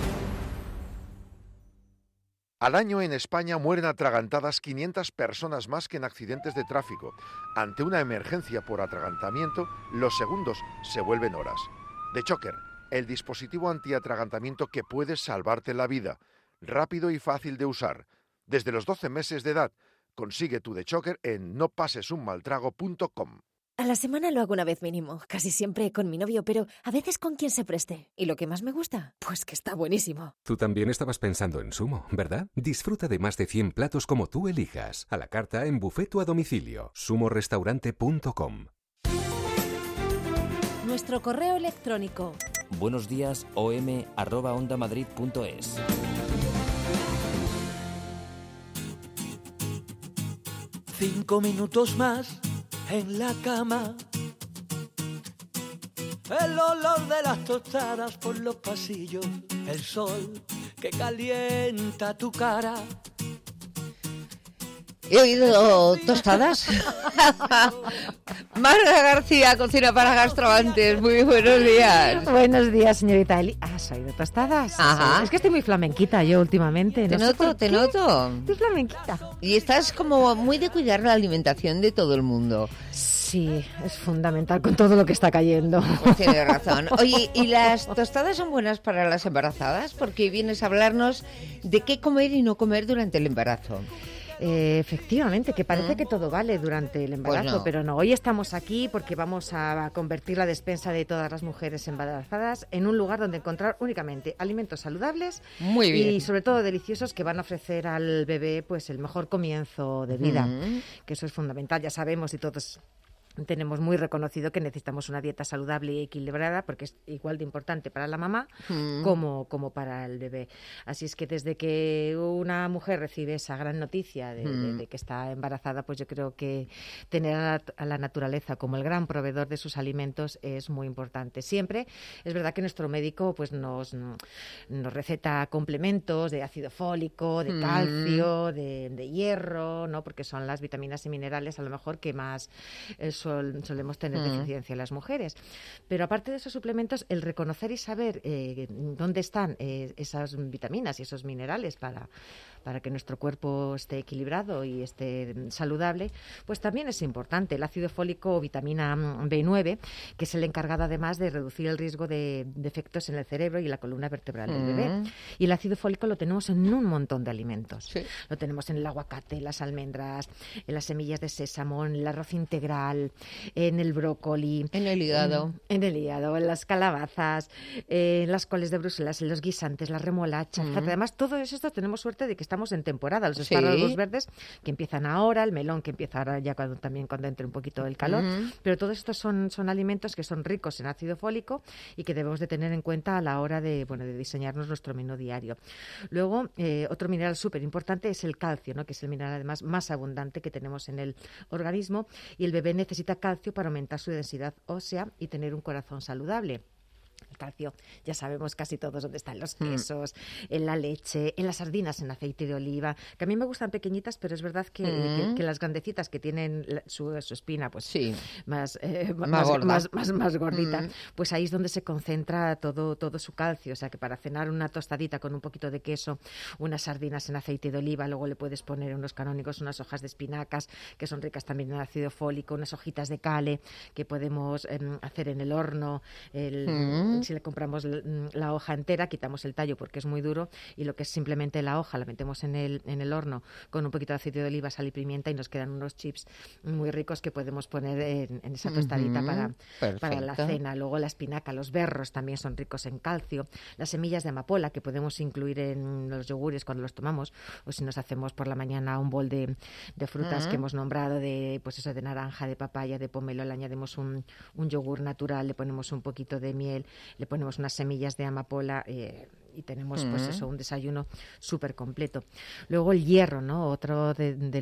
Al año en España mueren atragantadas 500 personas más que en accidentes de tráfico. Ante una emergencia por atragantamiento, los segundos se vuelven horas. The Choker, el dispositivo antiatragantamiento que puede salvarte la vida. Rápido y fácil de usar. Desde los 12 meses de edad, consigue tu The Choker en nopasesunmaltrago.com. A la semana lo hago una vez mínimo, casi siempre con mi novio, pero a veces con quien se preste. ¿Y lo que más me gusta? Pues que está buenísimo. Tú también estabas pensando en Sumo, ¿verdad? Disfruta de más de 100 platos como tú elijas. A la carta, en buffet o a domicilio. sumorestaurante.com. Nuestro correo electrónico. buenosdiasom@ondamadrid.es. Cinco minutos más en la cama, el olor de las tostadas por los pasillos, el sol que calienta tu cara. He oído tostadas. Marga García, cocina para gastroamantes. Muy buenos días. Buenos días, señorita Eli. ¿Has oído tostadas? Ajá. Es que estoy muy flamenquita yo últimamente. Te noto. Estoy flamenquita. Y estás como muy de cuidar la alimentación de todo el mundo. Sí, es fundamental con todo lo que está cayendo. Pues tienes razón. Oye, ¿y las tostadas son buenas para las embarazadas? Porque vienes a hablarnos de qué comer y no comer durante el embarazo. Efectivamente, que parece que todo vale durante el embarazo, Pues no. pero no. Hoy estamos aquí porque vamos a convertir la despensa de todas las mujeres embarazadas en un lugar donde encontrar únicamente alimentos saludables. Muy bien. Y sobre todo deliciosos que van a ofrecer al bebé pues el mejor comienzo de vida, que eso es fundamental. Ya sabemos y todos tenemos muy reconocido que necesitamos una dieta saludable y equilibrada porque es igual de importante para la mamá como para el bebé. Así es que desde que una mujer recibe esa gran noticia de que está embarazada, pues yo creo que tener a la naturaleza como el gran proveedor de sus alimentos es muy importante. Siempre es verdad que nuestro médico pues nos receta complementos de ácido fólico, de calcio, de hierro, ¿no? Porque son las vitaminas y minerales a lo mejor que más solemos tener deficiencia las mujeres. Pero aparte de esos suplementos, el reconocer y saber dónde están esas vitaminas y esos minerales para que nuestro cuerpo esté equilibrado y esté saludable, pues también es importante. El ácido fólico o vitamina B9, que es el encargado además de reducir el riesgo de defectos en el cerebro y la columna vertebral del bebé. Y el ácido fólico lo tenemos en un montón de alimentos. Sí. Lo tenemos en el aguacate, en las almendras, en las semillas de sésamo, en el arroz integral, en el brócoli, en el hígado, en las calabazas, en las coles de Bruselas, en los guisantes, las remolachas. Fíjate, además, todo esto tenemos suerte de que estamos en temporada. Los espárragos verdes que empiezan ahora, el melón que empieza ahora ya cuando entre un poquito el calor. Pero todos estos son alimentos que son ricos en ácido fólico y que debemos de tener en cuenta a la hora de diseñarnos nuestro menú diario. Luego, otro mineral súper importante es el calcio, ¿no? Que es el mineral además más abundante que tenemos en el organismo, y el bebé necesita calcio para aumentar su densidad ósea y tener un corazón saludable. El calcio, ya sabemos casi todos dónde están los quesos, en la leche, en las sardinas en aceite de oliva, que a mí me gustan pequeñitas, pero es verdad que las grandecitas que tienen su espina pues más gordita, pues ahí es donde se concentra todo su calcio. O sea que para cenar una tostadita con un poquito de queso, unas sardinas en aceite de oliva, luego le puedes poner unos canónicos, unas hojas de espinacas que son ricas también en ácido fólico, unas hojitas de kale que podemos hacer en el horno. Si le compramos la hoja entera, quitamos el tallo porque es muy duro, y lo que es simplemente la hoja la metemos en el horno con un poquito de aceite de oliva, sal y pimienta, y nos quedan unos chips muy ricos que podemos poner en esa tostadita para la cena. Luego la espinaca, los berros también son ricos en calcio, las semillas de amapola que podemos incluir en los yogures cuando los tomamos, o si nos hacemos por la mañana un bol de frutas que hemos nombrado, de naranja, de papaya, de pomelo, le añadimos un yogur natural, le ponemos un poquito de miel, le ponemos unas semillas de amapola y tenemos un desayuno súper completo. Luego el hierro, ¿no? Otro de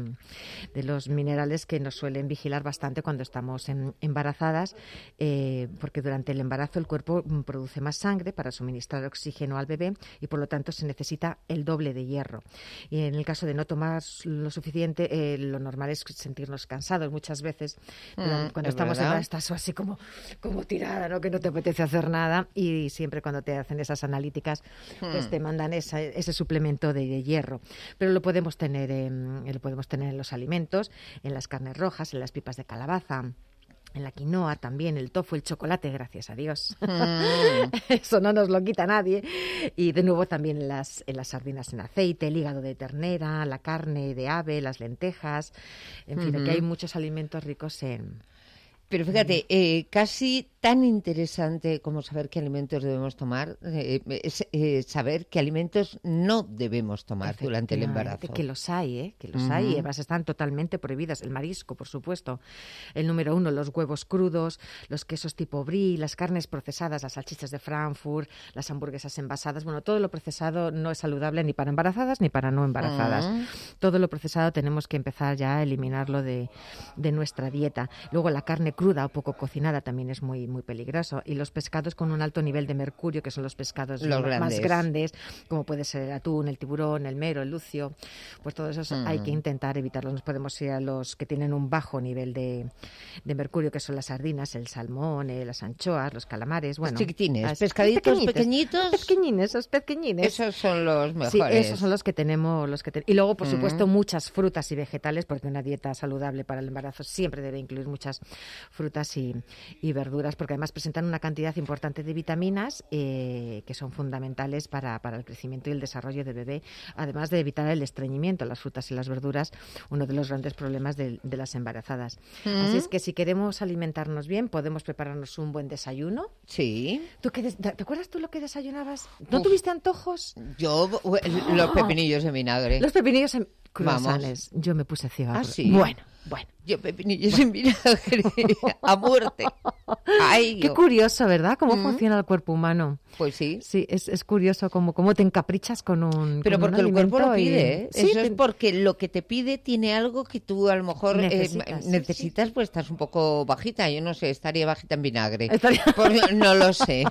los minerales que nos suelen vigilar bastante cuando estamos embarazadas, porque durante el embarazo el cuerpo produce más sangre para suministrar oxígeno al bebé y por lo tanto se necesita el doble de hierro. Y en el caso de no tomar lo suficiente, lo normal es sentirnos cansados muchas veces. Cuando estamos embarazadas estás así como tirada, ¿no? Que no te apetece hacer nada, y siempre cuando te hacen esas analíticas pues te mandan ese suplemento de hierro. Pero lo podemos tener en los alimentos, en las carnes rojas, en las pipas de calabaza, en la quinoa también, el tofu, el chocolate, gracias a Dios. Eso no nos lo quita nadie. Y de nuevo también en las sardinas en aceite, el hígado de ternera, la carne de ave, las lentejas. En fin, que hay muchos alimentos ricos en... Pero fíjate, casi tan interesante como saber qué alimentos debemos tomar, es saber qué alimentos no debemos tomar durante el embarazo. Que los hay, que los hay. Además están totalmente prohibidas. El marisco, por supuesto. El número 1, los huevos crudos, los quesos tipo brie, las carnes procesadas, las salchichas de Frankfurt, las hamburguesas envasadas. Bueno, todo lo procesado no es saludable ni para embarazadas ni para no embarazadas. Todo lo procesado tenemos que empezar ya a eliminarlo de nuestra dieta. Luego la carne cruda o poco cocinada también es muy, muy peligroso. Y los pescados con un alto nivel de mercurio, que son los pescados más grandes, como puede ser el atún, el tiburón, el mero, el lucio, pues todos esos hay que intentar evitarlos. Nos podemos ir a los que tienen un bajo nivel de mercurio, que son las sardinas, el salmón, las anchoas, los calamares. Bueno, los chiquitines, pescaditos pequeñitos. Esos pequeñines. Esos son los mejores. Sí, esos son los que tenemos. Y luego, por supuesto, muchas frutas y vegetales, porque una dieta saludable para el embarazo siempre debe incluir muchas frutas y verduras, porque además presentan una cantidad importante de vitaminas que son fundamentales para el crecimiento y el desarrollo del bebé, además de evitar el estreñimiento. Las frutas y las verduras, uno de los grandes problemas de las embarazadas. Así es que si queremos alimentarnos bien, podemos prepararnos un buen desayuno. Sí. ¿Te acuerdas tú lo que desayunabas? ¿No tuviste antojos? Yo, los pepinillos en vinagre. Los pepinillos en croissants. Yo me puse ciega. ¿Ah, sí? Bueno. Yo pepinillos en vinagre a muerte. Ay, qué curioso, ¿verdad? Cómo funciona el cuerpo humano. Pues sí. Sí, es curioso cómo te encaprichas con un Pero porque el cuerpo lo pide, Sí, eso es porque lo que te pide tiene algo que tú a lo mejor necesitas, pues estás un poco bajita. Yo no sé, estaría bajita en vinagre. No lo sé.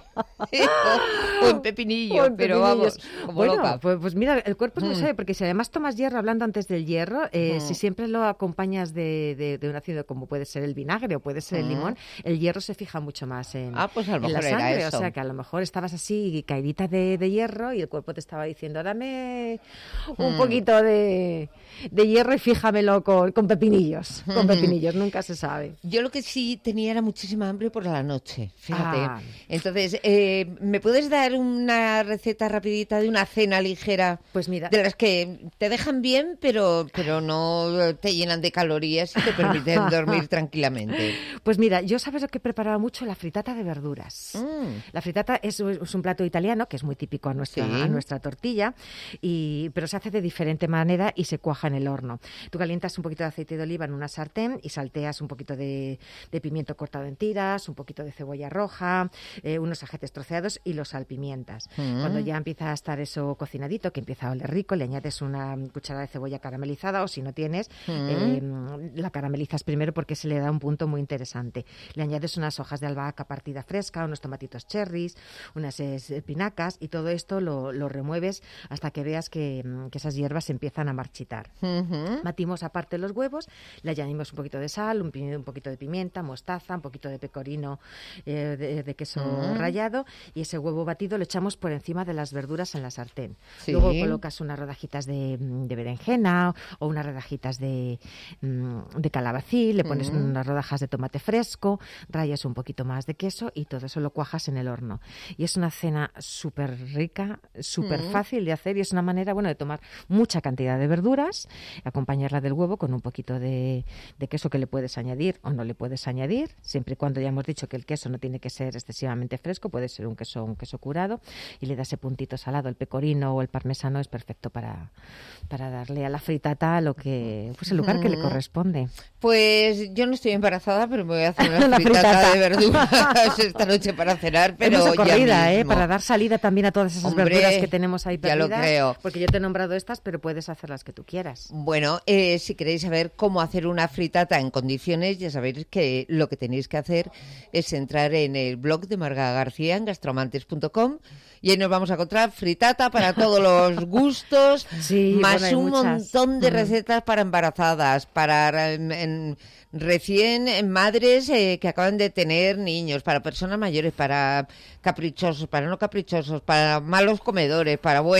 O en pepinillo, pero vamos, como loca. Pues mira, el cuerpo es muy sabio, porque si además tomas hierro, hablando antes del hierro, si siempre lo acompañas de un ácido como puede ser el vinagre o puede ser el limón, el hierro se fija mucho más en, pues a lo mejor la sangre. era eso. O sea, que a lo mejor estabas así caidita de hierro y el cuerpo te estaba diciendo, dame un poquito de hierro y fíjamelo con pepinillos. Con pepinillos, nunca se sabe. Yo lo que sí tenía era muchísima hambre por la noche, fíjate. Entonces, ¿me puedes dar una receta rapidita de una cena ligera? Pues mira, de las que te dejan bien, pero no te llenan de calorías y te permiten dormir tranquilamente. Pues mira, yo sabes lo que preparaba mucho, la fritata de verduras. La fritata es un plato italiano que es muy típico a nuestra tortilla, pero se hace de diferente manera y se cuaja en el horno. Tú calientas un poquito de aceite de oliva en una sartén y salteas un poquito de pimiento cortado en tiras, un poquito de cebolla roja, unos ajetes troceados y los salpimientas. Cuando ya empieza a estar eso cocinadito, que empieza a oler rico, le añades una cucharada de cebolla caramelizada, o si no tienes, la caramelizas primero porque se le da un punto muy interesante. Le añades unas hojas de albahaca partida fresca, unos tomatitos cherries, unas espinacas, y todo esto lo remueves hasta que veas que esas hierbas empiezan a marchitar. Batimos aparte los huevos, le añadimos un poquito de sal, un poquito de pimienta, mostaza, un poquito de pecorino de queso rallado, y ese huevo batido lo echamos por encima de las verduras en la sartén. Luego colocas unas rodajitas de berenjena o unas rodajitas de calabacín, le pones unas rodajas de tomate fresco, rayas un poquito más de queso y todo eso lo cuajas en el horno. Y es una cena súper rica, súper fácil de hacer, y es una manera, de tomar mucha cantidad de verduras, acompañarla del huevo con un poquito de queso que le puedes añadir o no le puedes añadir, siempre y cuando ya hemos dicho que el queso no tiene que ser excesivamente fresco, puede ser un queso curado, y le da ese puntito salado. El pecorino o el parmesano es perfecto para darle a la fritata el lugar que le corresponde. Pues yo no estoy embarazada, pero me voy a hacer una fritata de verduras esta noche para cenar, pero corrida, ya mismo. Para dar salida también a todas esas verduras que tenemos ahí perdidas. Ya lo creo. Porque yo te he nombrado estas, pero puedes hacer las que tú quieras. Bueno, si queréis saber cómo hacer una fritata en condiciones, ya sabéis que lo que tenéis que hacer es entrar en el blog de Marga García, en gastroamantes.com, y ahí nos vamos a encontrar fritata para todos los gustos, más un montón de recetas para embarazadas, para recién madres que acaban de tener niños, para personas mayores, para caprichosos, para no caprichosos, para malos comedores,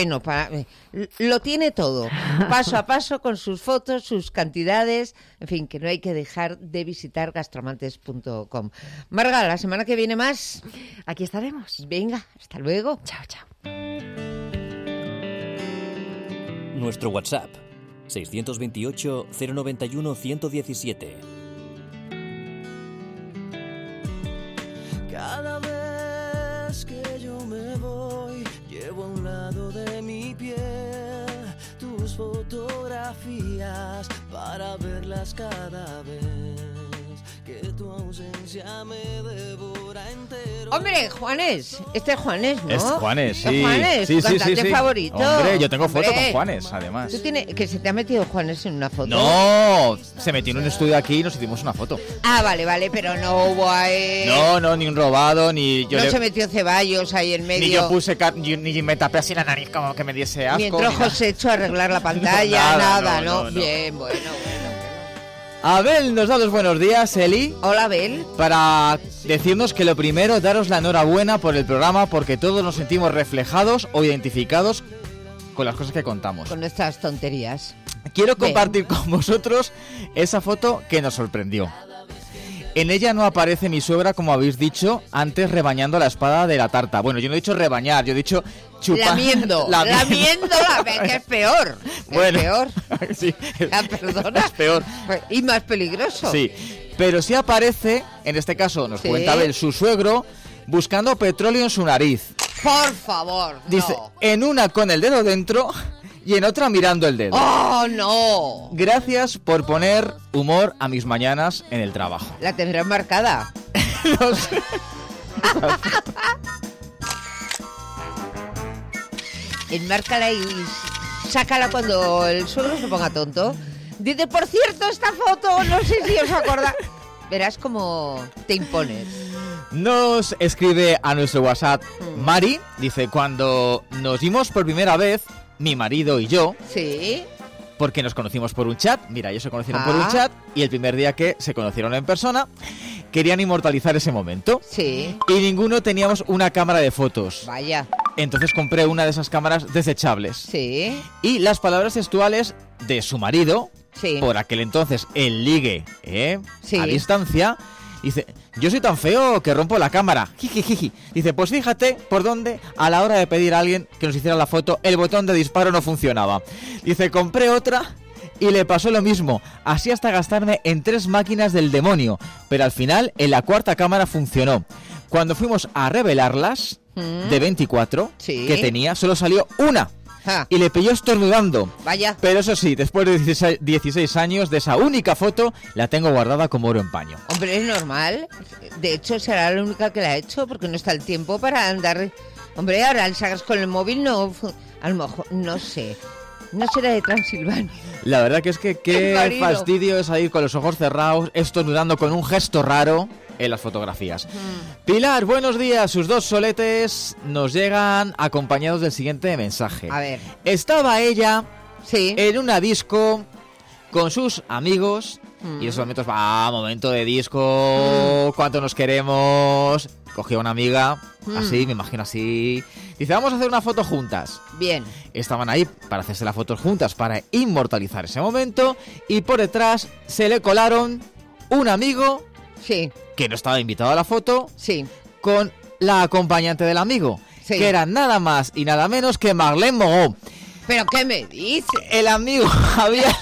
lo tiene todo, paso a paso, con sus fotos, sus cantidades, en fin, que no hay que dejar de visitar gastroamantes.com. Marga, la semana que viene más. Aquí estaremos. Venga, hasta luego. Chao, chao. Nuestro WhatsApp, 628 091 117. Cada vez que yo me voy, llevo a un lado de mi piel tus fotografías para verlas cada vez que tu ausencia me devora entero. Hombre, Juanes, este es Juanes, ¿no? Es Juanes, sí. Es Juanes, tu cantante favorito. Hombre, yo tengo foto con Juanes, además. ¿Tú que se te ha metido Juanes en una foto? No, se metió en un estudio aquí y nos hicimos una foto. Ah, vale, pero no hubo ahí... No, ni un robado, ni... se metió Ceballos ahí en medio. Ni yo puse... ni me tapé así la nariz como que me diese asco. Ni en trojos hecho a arreglar la pantalla, nada, ¿no? Bien, bueno. Abel nos da los buenos días, Eli. Hola, Abel. Para decirnos que lo primero, daros la enhorabuena por el programa, porque todos nos sentimos reflejados o identificados con las cosas que contamos. Con nuestras tonterías. Quiero compartir con vosotros esa foto que nos sorprendió. En ella no aparece mi suegra, como habéis dicho, antes rebañando la espada de la tarta. Bueno, yo no he dicho rebañar, yo he dicho chupar. Lamiéndola, que es peor. Bueno, es peor. Sí, perdona. Es peor. Y más peligroso. Sí, pero sí aparece, en este caso nos cuenta Abel, su suegro, buscando petróleo en su nariz. Por favor, dice, en una con el dedo dentro y en otra mirando el dedo. ¡Oh, no! Gracias por poner humor a mis mañanas en el trabajo. La tendrás marcada. No sé. Enmárcala y sácala cuando el suegro se ponga tonto. Dice, por cierto, esta foto, no sé si os acordáis. Verás cómo te impones. Nos escribe a nuestro WhatsApp Mari, dice, cuando nos vimos por primera vez, mi marido y yo, sí, porque nos conocimos por un chat, mira, ellos se conocieron por un chat, y el primer día que se conocieron en persona, querían inmortalizar ese momento. Sí. Y ninguno teníamos una cámara de fotos. Vaya. Entonces compré una de esas cámaras desechables. Sí. Y las palabras textuales de su marido, sí, por aquel entonces el ligue, sí, a distancia, dice, yo soy tan feo que rompo la cámara. Jiji. Dice, pues fíjate por dónde a la hora de pedir a alguien que nos hiciera la foto, el botón de disparo no funcionaba. Dice, compré otra y le pasó lo mismo, así hasta gastarme en 3 máquinas del demonio, pero al final en la cuarta cámara funcionó. Cuando fuimos a revelarlas, de 24 que tenía, solo salió una. Y le pilló estornudando. Vaya. Pero eso sí, después de 16 años de esa única foto, la tengo guardada como oro en paño. Hombre, es normal. De hecho, será la única que la ha hecho porque no está el tiempo para andar... Hombre, ahora el sacas con el móvil, no... A lo mejor, no sé. No será de Transilvania. La verdad que es que qué fastidio es ir con los ojos cerrados, estornudando con un gesto raro en las fotografías. Pilar, buenos días. Sus 2 soletes nos llegan acompañados del siguiente mensaje. A ver. Estaba ella en una disco con sus amigos y en esos momentos, momento de disco, cuánto nos queremos. Cogió a una amiga, así, me imagino así. Dice, vamos a hacer una foto juntas. Bien. Estaban ahí para hacerse la foto juntas, para inmortalizar ese momento. Y por detrás se le colaron un amigo que no estaba invitado a la foto con la acompañante del amigo, que era nada más y nada menos que Marlene Mogó. ¿Pero qué me dice? El amigo había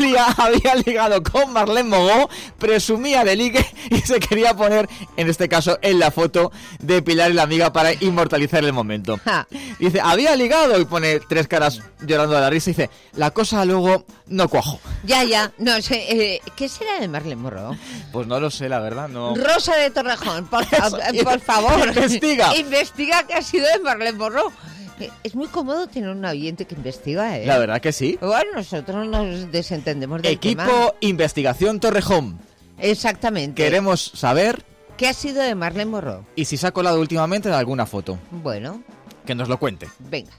ligado con Marlene Mogó, presumía de ligue y se quería poner, en este caso, en la foto de Pilar y la amiga para inmortalizar el momento. Dice, había ligado y pone 3 caras llorando de la risa y dice, la cosa luego no cuajó. Ya, no sé, ¿qué será de Marlene Mogó? Pues no lo sé, la verdad, no. Rosa de Torrejón, por favor. Investiga qué ha sido de Marlene Mogó. Es muy cómodo tener un oyente que investiga, ¿eh? La verdad que sí. Bueno, nosotros nos desentendemos del Equipo tema. Investigación Torrejón. Exactamente. Queremos saber qué ha sido de Marlene Mogó y si se ha colado últimamente en alguna foto. Bueno. Que nos lo cuente. Venga.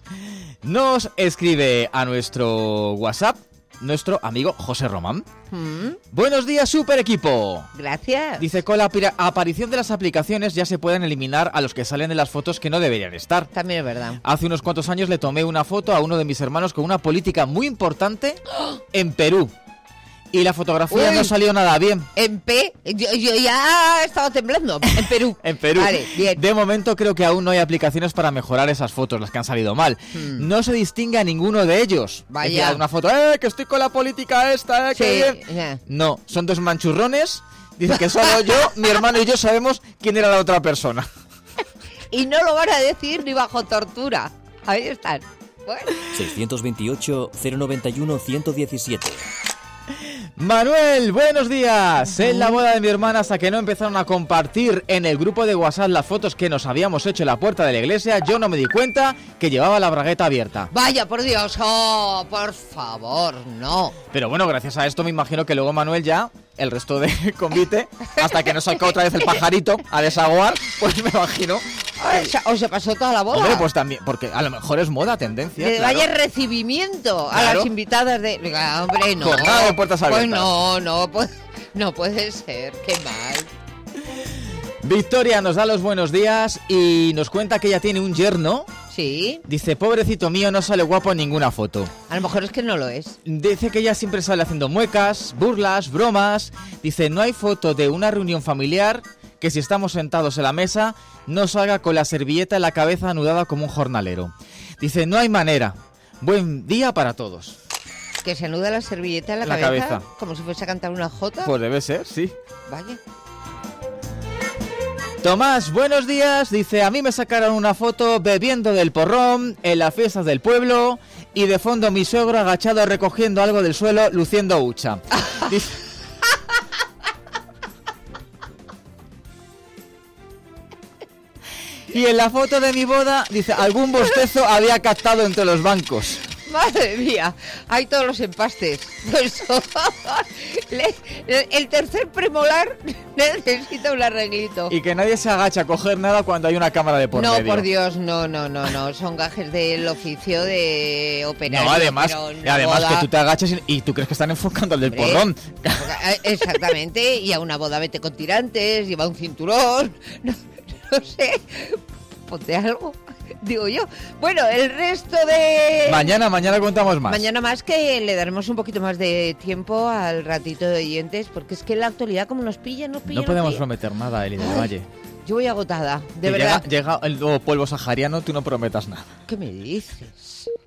Nos escribe a nuestro WhatsApp nuestro amigo José Román. Buenos días, super equipo. Gracias. Dice, con la aparición de las aplicaciones ya se pueden eliminar a los que salen en las fotos que no deberían estar. También es verdad. Hace unos cuantos años le tomé una foto a uno de mis hermanos con una política muy importante en Perú. Y la fotografía no salió nada bien. Yo ya estaba temblando. En Perú. En Perú. Vale, bien. De momento creo que aún no hay aplicaciones para mejorar esas fotos, las que han salido mal. No se distingue a ninguno de ellos. Vaya. Es decir, una foto, que estoy con la política esta, qué bien. Yeah. No, son 2 manchurrones. Dice que solo yo, mi hermano y yo sabemos quién era la otra persona. Y no lo van a decir ni bajo tortura. Ahí están. Bueno. 628-091-117. Manuel, buenos días. En la boda de mi hermana, hasta que no empezaron a compartir en el grupo de WhatsApp las fotos que nos habíamos hecho en la puerta de la iglesia, yo no me di cuenta que llevaba la bragueta abierta. Vaya, por Dios, por favor, no. Pero bueno, gracias a esto me imagino que luego Manuel ya, el resto de convite, hasta que no sacó otra vez el pajarito a desaguar, pues me imagino. ¿O se pasó toda la boda? Hombre, pues también, porque a lo mejor es moda, tendencia. Que vaya recibimiento a las invitadas de... Hombre, no. Jornada de puertas abiertas. Pues no puede ser, qué mal. Victoria nos da los buenos días y nos cuenta que ella tiene un yerno. Sí. Dice, pobrecito mío, no sale guapo en ninguna foto. A lo mejor es que no lo es. Dice que ella siempre sale haciendo muecas, burlas, bromas. Dice, no hay foto de una reunión familiar que si estamos sentados en la mesa no salga con la servilleta en la cabeza anudada como un jornalero. Dice, no hay manera. Buen día para todos. ¿Que se anuda la servilleta en la cabeza? ¿Como si fuese a cantar una jota? Pues debe ser, sí. Vaya. Tomás, buenos días. Dice, a mí me sacaron una foto bebiendo del porrón en las fiestas del pueblo y de fondo mi suegro agachado recogiendo algo del suelo luciendo hucha. Dice... Y en la foto de mi boda, dice, algún bostezo había captado entre los bancos. Madre mía, hay todos los empastes. Pues, el tercer premolar necesita un arreglito. Y que nadie se agacha a coger nada cuando hay una cámara de por medio. No, por Dios, no. Son gajes del oficio de operario. No, además que tú te agachas y tú crees que están enfocando el del porrón. Exactamente, y a una boda vete con tirantes, lleva un cinturón... No sé, ponte algo, digo yo. Bueno, el resto de... Mañana contamos más. Mañana más, que le daremos un poquito más de tiempo al ratito de oyentes, porque es que en la actualidad como nos pilla. No podemos prometer nada, Eli del Valle. Yo voy agotada, de verdad. Llega el nuevo polvo sahariano, tú no prometas nada. ¿Qué me dices?